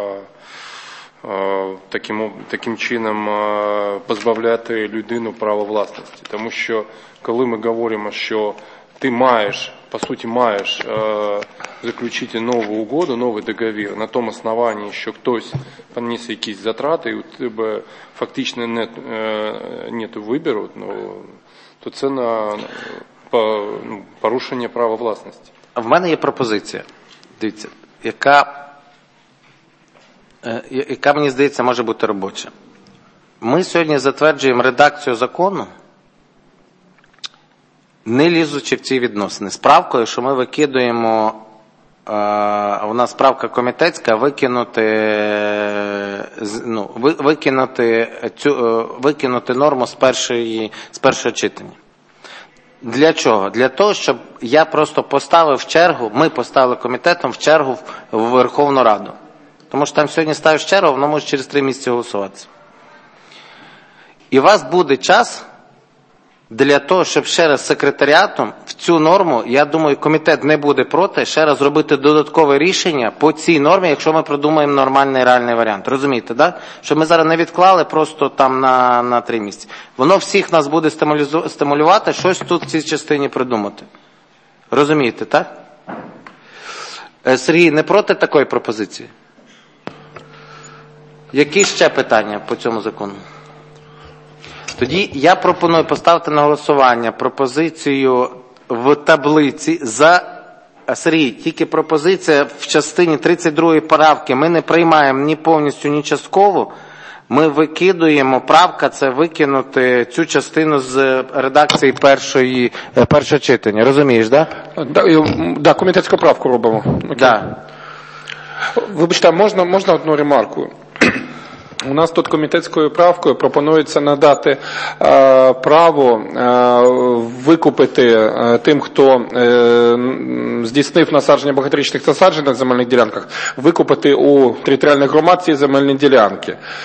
таким чином позбавляти людину права власності. Тому що, коли ми говоримо, що ти по суті маєш заключити нову угоду, новий договір на тому основанні, що хтось поніс якісь затрати, і у тебе фактично нет вибору, то це порушення права власності. В мене є пропозиція, дивіться, яка, мені здається, може бути робоча. Ми сьогодні затверджуємо редакцію закону, не лізучи в ці відносини. З правкою, що ми викидуємо, у нас правка комітетська, викинути норму з першого читання. Для чого? Для того, щоб я просто поставив в чергу, ми поставили комітетом в чергу в Верховну Раду. Тому що там сьогодні ставиш чергу, воно може через 3 місяці голосуватися. І у вас буде час для того, щоб ще раз секретаріатом в цю норму, я думаю, комітет не буде проти, ще раз зробити додаткове рішення по цій нормі, якщо ми продумаємо нормальний реальний варіант. Розумієте, так? Да? Щоб ми зараз не відклали просто там на 3 місяці. Воно всіх нас буде стимулювати щось тут в цій частині придумати. Розумієте, так? Сергій, не проти такої пропозиції? Які ще питання по цьому закону? Тоді я пропоную поставити на голосування пропозицію в таблиці Сергій, тільки пропозиція в частині 32 правки. Ми не приймаємо ні повністю, ні частково. Ми викидуємо, правка це викинути цю частину з редакції першого читання. Розумієш, так? Да, комітетську правку робимо. Да. Вибачте, можна одну ремарку? У нас тут комітетською правкою пропонується надати право викупити тим, хто здійснив насадження багаторічних насаджень на земельних ділянках, викупити у територіальних громад ці земельні ділянки.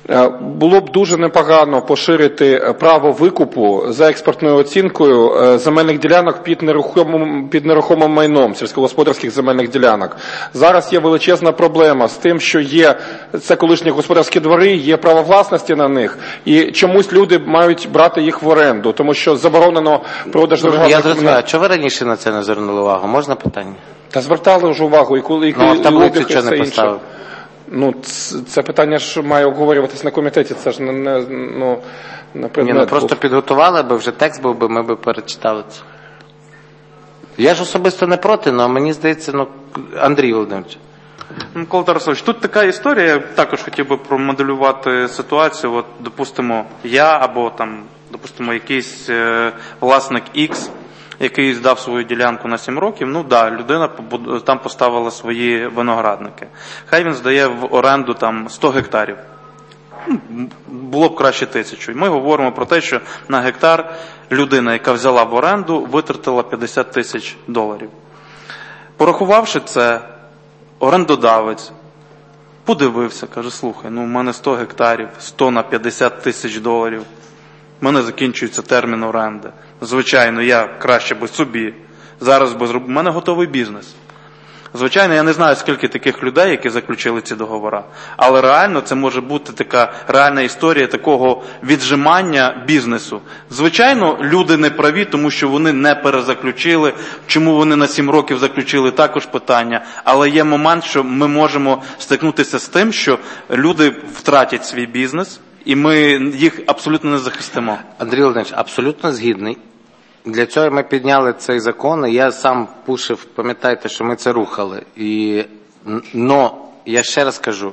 Було б дуже непогано поширити право викупу за експертною оцінкою земельних ділянок під нерухомим майном, сільськогосподарських земельних ділянок. Зараз є величезна проблема з тим, що це колишні господарські двори, є право власності на них, і чомусь люди мають брати їх в оренду, тому що заборонено продаж державних... Я зрозумію, чого ви раніше на це не звернули увагу? Можна питання? Та звертали вже увагу, і коли в таблицю чого не поставив? Це питання ж має обговорюватись на комітеті, це ж не предмет. Просто підготували би, вже текст був би, ми би перечитали це. Я ж особисто не проти, але мені здається, Андрій Володимирович. Микола Тарасович, тут така історія, я також хотів би промоделювати ситуацію, от, допустимо, я або там, допустимо, якийсь власник X, який здав свою ділянку на 7 років, людина там поставила свої виноградники. Хай він здає в оренду там 100 гектарів. Було б краще 1000. І ми говоримо про те, що на гектар людина, яка взяла в оренду, витратила $50 000. Порахувавши це, орендодавець подивився, каже, слухай, у мене 100 гектарів, 100 на $50 000. У мене закінчується термін оренди. Звичайно, я краще би собі зараз би зробив. У мене готовий бізнес. Звичайно, я не знаю, скільки таких людей, які заключили ці договори. Але реально це може бути така реальна історія такого віджимання бізнесу. Звичайно, люди не праві, тому що вони не перезаключили. Чому вони на 7 років заключили, також питання. Але є момент, що ми можемо стикнутися з тим, що люди втратять свій бізнес, і ми їх абсолютно не захистимо. Андрій Володимирович, абсолютно згідний. Для цього ми підняли цей закон, і я сам пушив, пам'ятаєте, що ми це рухали. Но, я ще раз кажу,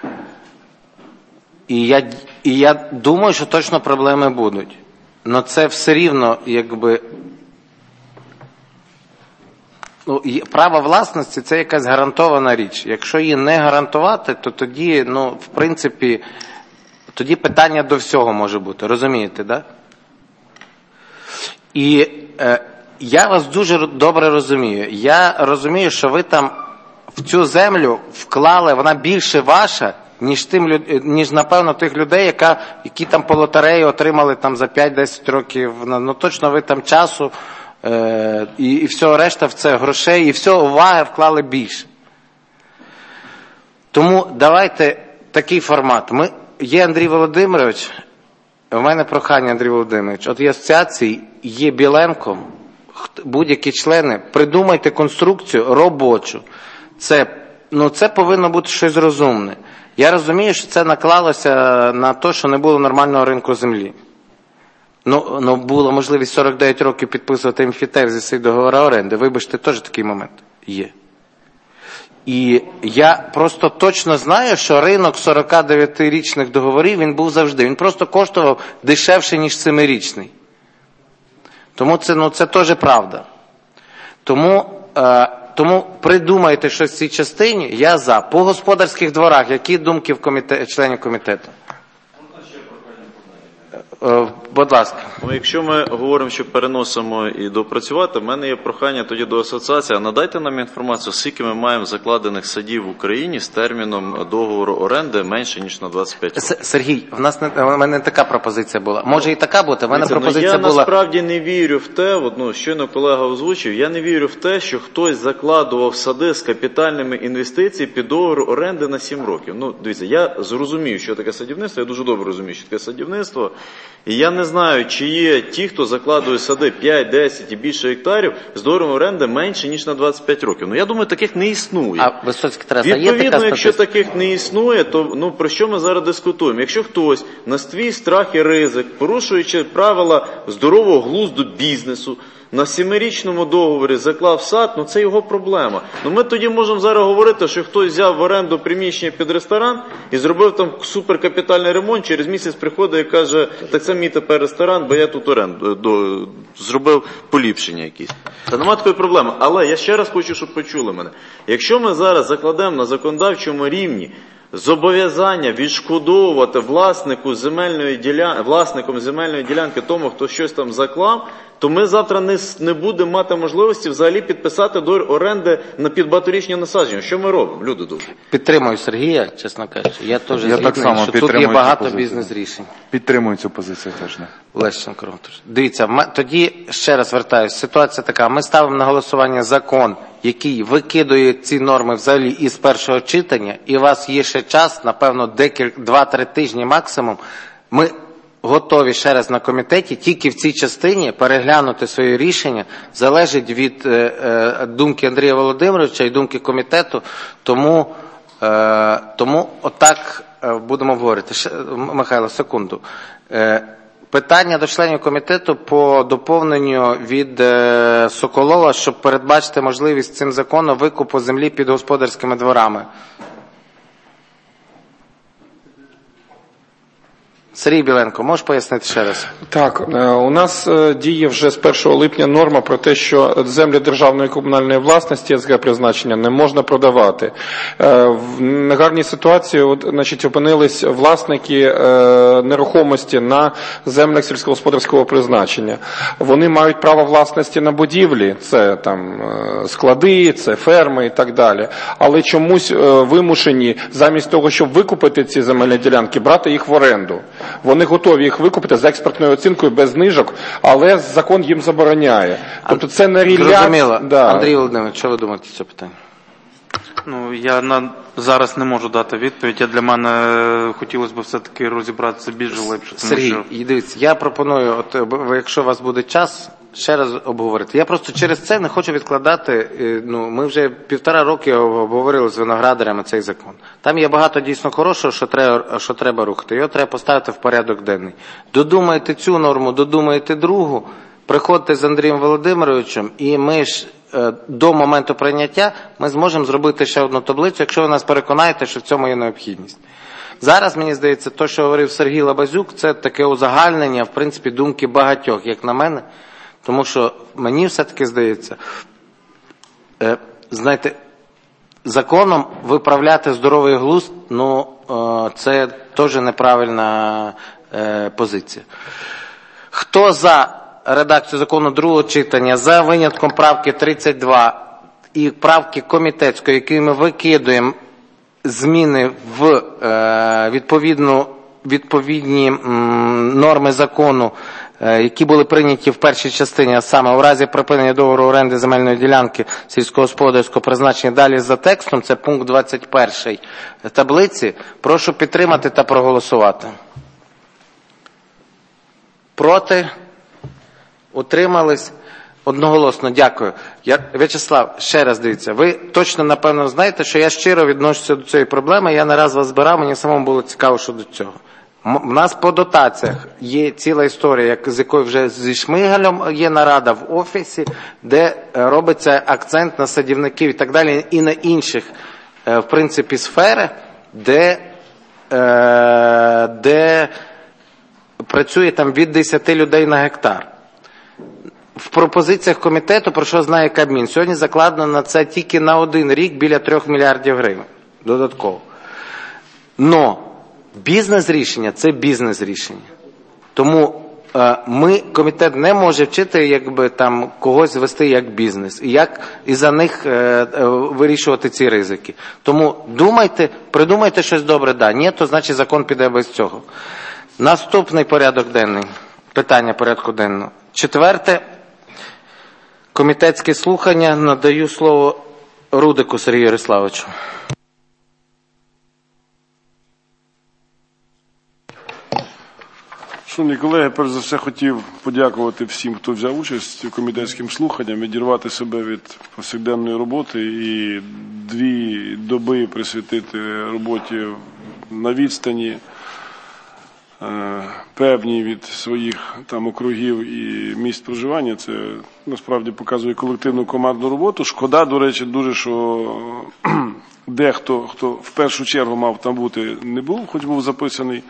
і я думаю, що точно проблеми будуть. Но це все рівно, право власності – це якась гарантована річ. Якщо її не гарантувати, то тоді, в принципі, тоді питання до всього може бути. Розумієте, да? І я вас дуже добре розумію. Я розумію, що ви там в цю землю вклали, вона більше ваша, ніж напевно, тих людей, які там по лотереї отримали там за 5-10 років. Точно ви там часу і всього решта в це грошей, і всього уваги вклали більше. Тому давайте такий формат. Є Андрій Володимирович, в мене прохання, Андрій Володимирович, от є асоціації, є Біленко, будь-які члени, придумайте конструкцію робочу. Це повинно бути щось розумне. Я розумію, що це наклалося на те, що не було нормального ринку землі. Була можливість 49 років підписувати емфітевзиси і договори оренди. Вибачте, теж такий момент є. І я просто точно знаю, що ринок 49-річних договорів, він був завжди. Він просто коштував дешевше, ніж 7-річний. Тому це теж правда. Тому придумайте щось в цій частині, я за. По господарських дворах, які думки членів комітету? Будь ласка. Якщо ми говоримо, що переносимо і допрацювати, в мене є прохання тоді до асоціації, надайте нам інформацію, скільки ми маємо закладених садів в Україні з терміном договору оренди менше, ніж на 25 років. Сергій, в мене така пропозиція була. Може і така бути, в мене пропозиція була... Я насправді не вірю в те, щойно колега озвучив, я не вірю в те, що хтось закладував сади з капітальними інвестиціями під договор оренди на 7 років. Дивіться, я зрозумію, що таке садівництво, я дуже добре розумію, що таке садівництво, і я не знаю, чи є ті, хто закладує сади 5, 10 і більше гектарів з договором оренди менше, ніж на 25 років. Я думаю, таких не існує. Відповідно, якщо таких не існує, то про що ми зараз дискутуємо? Якщо хтось на свій страх і ризик, порушуючи правила здорового глузду бізнесу, на 7-річному договорі заклав сад, це його проблема. Ми тоді можемо зараз говорити, що хтось взяв в оренду приміщення під ресторан і зробив там суперкапітальний ремонт, через місяць приходить і каже, так це мій тепер ресторан, бо я тут оренду зробив поліпшення якісь. Та нема такої проблеми. Але я ще раз хочу, щоб почули мене. Якщо ми зараз закладемо на законодавчому рівні зобов'язання відшкодовувати власником земельної ділянки тому, хто щось там заклав, то ми завтра не будемо мати можливості взагалі підписати до оренди під багаторічні насадження. Що ми робимо, люди добрі? Підтримую Сергія, чесно кажучи. Я теж так само згідний, що тут є багато бізнес-рішень. Підтримую цю позицію теж. Лещенко. Дивіться, тоді ще раз звертаюся. Ситуація така. Ми ставимо на голосування закон, який викидує ці норми взагалі із першого читання, і у вас є ще час, напевно, 2-3 тижні максимум. Ми готові ще раз на комітеті тільки в цій частині переглянути своє рішення, залежить від думки Андрія Володимировича і думки комітету, тому отак будемо говорити. Михайло, секунду. Питання до членів комітету по доповненню від Соколова, щоб передбачити можливість цим законом викупу землі під господарськими дворами. Сергій Біленко, можеш пояснити ще раз? Так, у нас діє вже з 1 липня норма про те, що землі державної і комунальної власності СГ призначення не можна продавати. В негарній ситуації опинились власники нерухомості на землях сільськогосподарського призначення. Вони мають право власності на будівлі, це там склади, це ферми і так далі. Але чомусь вимушені замість того, щоб викупити ці земельні ділянки, брати їх в оренду. Вони готові їх викупити з експертною оцінкою, без знижок, але закон їм забороняє. Тобто це не рілля. Зрозуміло. Да. Андрій Володимирович, що ви думаєте з цього питання? Я зараз не можу дати відповідь, для мене хотілося б все-таки розібратися більш глибше. Сергій, дивіться, я пропоную, якщо у вас буде час, ще раз обговорити. Я просто через це не хочу відкладати, ми вже 1,5 роки обговорили з виноградарями цей закон. Там є багато дійсно хорошого, що треба рухати. Його треба поставити в порядок денний. Додумайте цю норму, додумайте другу, приходьте з Андрієм Володимировичем, і ми ж до моменту прийняття ми зможемо зробити ще одну таблицю, якщо ви нас переконаєте, що в цьому є необхідність. Зараз, мені здається, те, що говорив Сергій Лабазюк, це таке узагальнення, в принципі, думки багатьох, як на мене. Тому що мені все-таки здається, знаєте, законом виправляти здоровий глузд, це теж неправильна позиція. Хто за редакцію закону другого читання, за винятком правки 32 і правки комітетської, які ми викидуємо зміни в відповідні норми закону, які були прийняті в першій частині, а саме у разі припинення договору оренди земельної ділянки сільськогосподарського призначення, далі за текстом, це пункт 21 таблиці, прошу підтримати та проголосувати. Проти? Утримались? Одноголосно, дякую. В'ячеслав, ще раз дивіться, ви точно, напевно, знаєте, що я щиро відношуся до цієї проблеми, я не раз вас збирав, мені самому було цікаво щодо цього. У нас по дотаціях є ціла історія, з якою вже зі Шмигалем є нарада в офісі, де робиться акцент на садівників і так далі, і на інших, в принципі, сфери, де працює там від 10 людей на гектар. В пропозиціях комітету, про що знає Кабмін, сьогодні закладено на це тільки на 1 рік біля 3 мільярдів гривень додатково. Но бізнес-рішення – це бізнес-рішення. Тому комітет не може вчити, когось вести як бізнес і за них вирішувати ці ризики. Тому придумайте щось добре, ні, то значить закон піде без цього. Наступний порядок денний, питання порядку денного. 4. Комітетське слухання. Надаю слово Рудику Сергію Ярославовичу. Шановні колеги, перш за все хотів подякувати всім, хто взяв участь у комітетським слуханням, відірвати себе від повсякденної роботи і 2 доби присвятити роботі на відстані, певні від своїх там округів і місць проживання. Це насправді показує колективну командну роботу. Шкода, до речі, дуже, що дехто, хто в першу чергу мав там бути, не був, хоч був записаний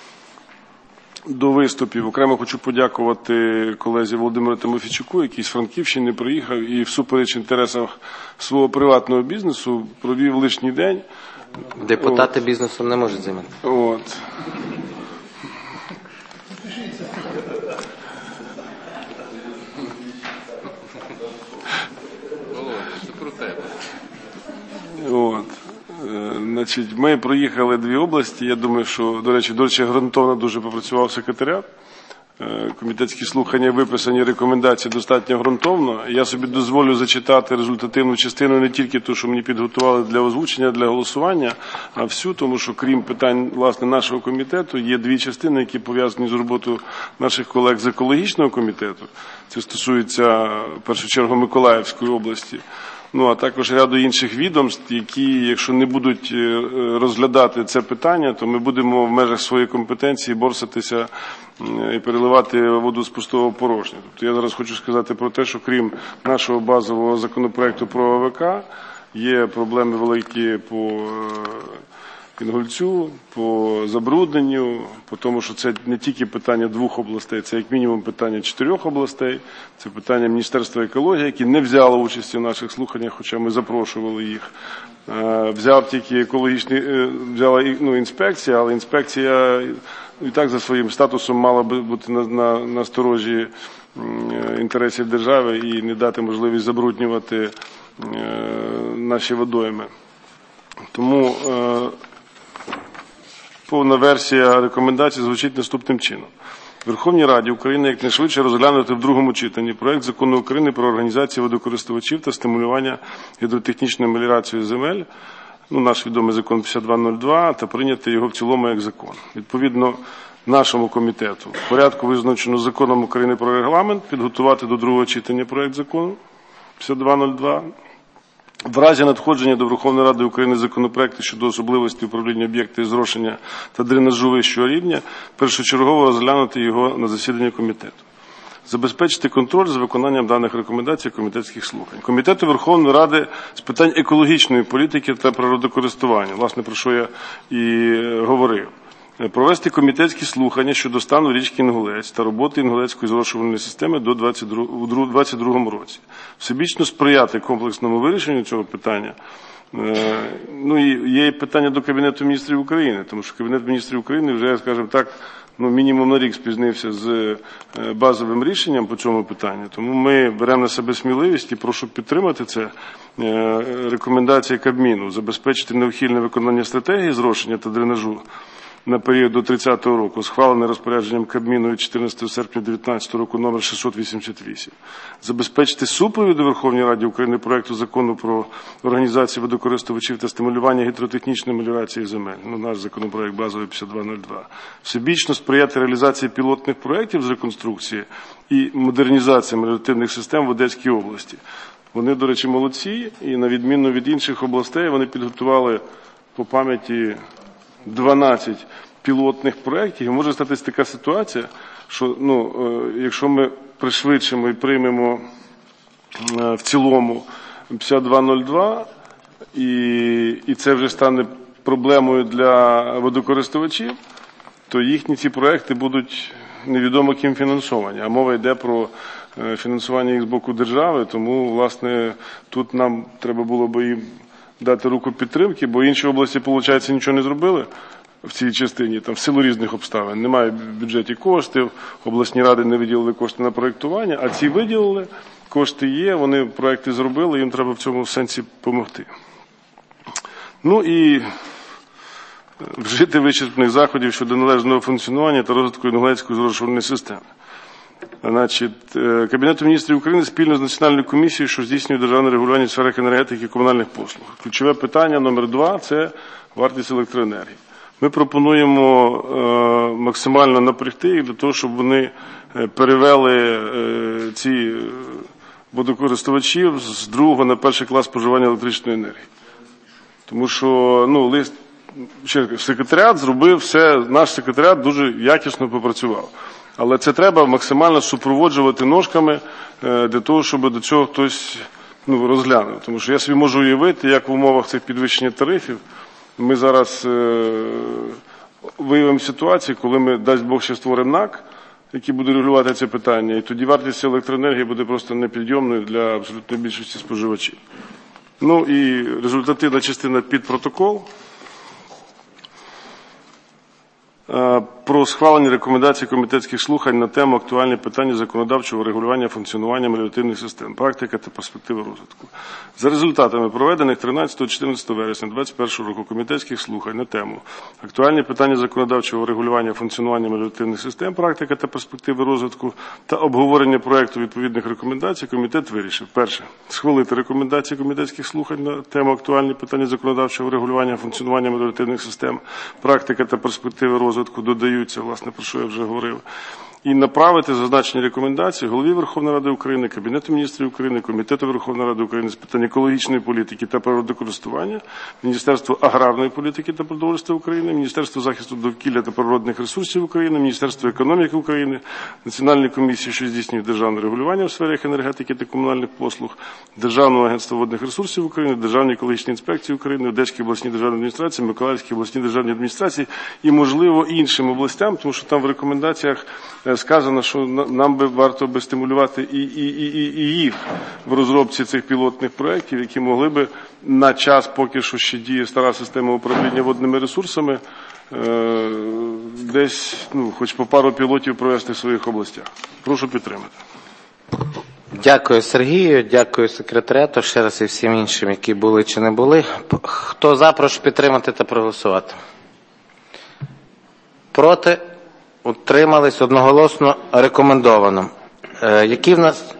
до виступів. Окремо хочу подякувати колезі Володимиру Тимофійчуку, який з Франківщини приїхав і всупереч інтересам свого приватного бізнесу провів лишній день Депутати бізнесом не можуть займатися. От. Значить, ми проїхали 2 області. Я думаю, що, до речі, ґрунтовно дуже попрацював секретаріат. Комітетські слухання виписані рекомендації достатньо ґрунтовно. Я собі дозволю зачитати результативну частину, не тільки ту, що мені підготували для озвучення, для голосування, а всю, тому що крім питань, власне, нашого комітету, є 2 частини, які пов'язані з роботою наших колег з екологічного комітету. Це стосується, в першу чергу, Миколаївської області. А також ряду інших відомств, які, якщо не будуть розглядати це питання, то ми будемо в межах своєї компетенції борсатися і переливати воду з пустого в порожнє. Тобто я зараз хочу сказати про те, що крім нашого базового законопроекту про ОВК, є проблеми великі по Інгульцю, по забрудненню, по тому, що це не тільки питання 2 областей, це як мінімум питання 4 областей, це питання Міністерства екології, яке не взяло участі в наших слуханнях, хоча ми запрошували їх. Взяв тільки взяла інспекція, але інспекція і так за своїм статусом мала би бути на сторожі інтересів держави і не дати можливість забруднювати наші водойми. Тому повна версія рекомендацій звучить наступним чином. Верховній Раді України якнайшвидше розглянути в 2-му читанні проект Закону України про організацію водокористувачів та стимулювання гідротехнічної меліорації земель, наш відомий закон 5202, та прийняти його в цілому як закон. Відповідно, нашому комітету в порядку, визначено законом України про регламент, підготувати до 2-го читання проект закону 5202. В разі надходження до Верховної Ради України законопроекту щодо особливостей управління об'єктів зрошення та дренажу вищого рівня, першочергово розглянути його на засіданні комітету. Забезпечити контроль за виконанням даних рекомендацій комітетських слухань. Комітету Верховної Ради з питань екологічної політики та природокористування, власне, про що я і говорив. Провести комітетські слухання щодо стану річки Інгулець та роботи Інгулецької зрошувальної системи у 2022 році. Всебічно сприяти комплексному вирішенню цього питання. І є питання до Кабінету міністрів України, тому що Кабінет міністрів України вже, скажімо так, мінімум на рік спізнився з базовим рішенням по цьому питанню. Тому ми беремо на себе сміливість і прошу підтримати це рекомендації Кабміну, забезпечити неухильне виконання стратегії зрошення та дренажу на період до 30-го року, схвалене розпорядженням Кабміну від 14 серпня 2019 року номер 688. Забезпечити супровід у Верховній Раді України проекту Закону про організацію водокористувачів та стимулювання гідротехнічної меліорації земель, наш законопроект базовий 5202. Всебічно сприяти реалізації пілотних проєктів з реконструкції і модернізації меліоративних систем в Одеській області. Вони, до речі, молодці, і на відміну від інших областей, вони підготували по пам'яті 12 пілотних проєктів. І може статись така ситуація, що якщо ми пришвидшимо і приймемо в цілому 5202, і це вже стане проблемою для водокористувачів, то їхні ці проєкти будуть невідомо ким фінансовані. А мова йде про фінансування їх з боку держави, тому, власне, тут нам треба було би їм дати руку підтримки, бо інші області, виходить, нічого не зробили в цій частині, там в силу різних обставин. Немає в бюджеті коштів, обласні ради не виділили кошти на проєктування, а ці виділили, кошти є, вони проєкти зробили, їм треба в цьому сенсі допомогти. І вжити вичерпних заходів щодо належного функціонування та розвитку Інгулецької зрошувальної системи. Кабінету міністрів України спільно з Національною комісією, що здійснює державне регулювання в сферах енергетики і комунальних послуг. Ключове питання номер 2 – це вартість електроенергії. Ми пропонуємо максимально напрягти їх для того, щоб вони перевели ці водокористувачів з 2-го на 1-й клас споживання електричної енергії. Тому що секретаріат зробив все, наш секретаріат дуже якісно попрацював. Але це треба максимально супроводжувати ножками для того, щоб до цього хтось розглянув. Тому що я собі можу уявити, як в умовах цих підвищення тарифів ми зараз виявимо ситуацію, коли ми, дасть Бог, ще створимо НАК, який буде регулювати це питання, і тоді вартість електроенергії буде просто непідйомною для абсолютної більшості споживачів. І результативна частина під протокол. про схвалення рекомендацій комітетських слухань на тему актуальні питання законодавчого регулювання функціонування меліоративних систем, практика та перспективи розвитку. За результатами проведених 13-14 вересня 2021 року комітетських слухань на тему актуальні питання законодавчого регулювання функціонування меліоративних систем, практика та перспективи розвитку та обговорення проекту відповідних рекомендацій, комітет вирішив: перше, схвалити рекомендації комітетських слухань на тему актуальні питання законодавчого регулювання функціонування меліоративних систем, практика та перспективи розвитку додаються, власне, про що я вже говорив, і направити зазначені рекомендації Голові Верховної Ради України, Кабінету міністрів України, Комітету Верховної Ради України з питань екологічної політики та природокористування, Міністерству аграрної політики та продовольства України, Міністерству захисту довкілля та природних ресурсів України, Міністерству економіки України, Національній комісії, що здійснює державне регулювання в сферах енергетики та комунальних послуг, Державного агентства водних ресурсів України, Державній екологічній інспекції України, Одеській обласній державній адміністрації, Миколаївській обласній державній адміністрації і, можливо, іншим областям, тому що там в рекомендаціях сказано, що нам би варто би стимулювати і їх в розробці цих пілотних проєктів, які могли би на час, поки що ще діє стара система управління водними ресурсами, десь, хоч по пару пілотів провести в своїх областях. Прошу підтримати. Дякую, Сергію, дякую секретаріату, ще раз і всім іншим, які були чи не були. Хто за, прошу підтримати та проголосувати. Проти? Утримались, одноголосно рекомендовано. Які в нас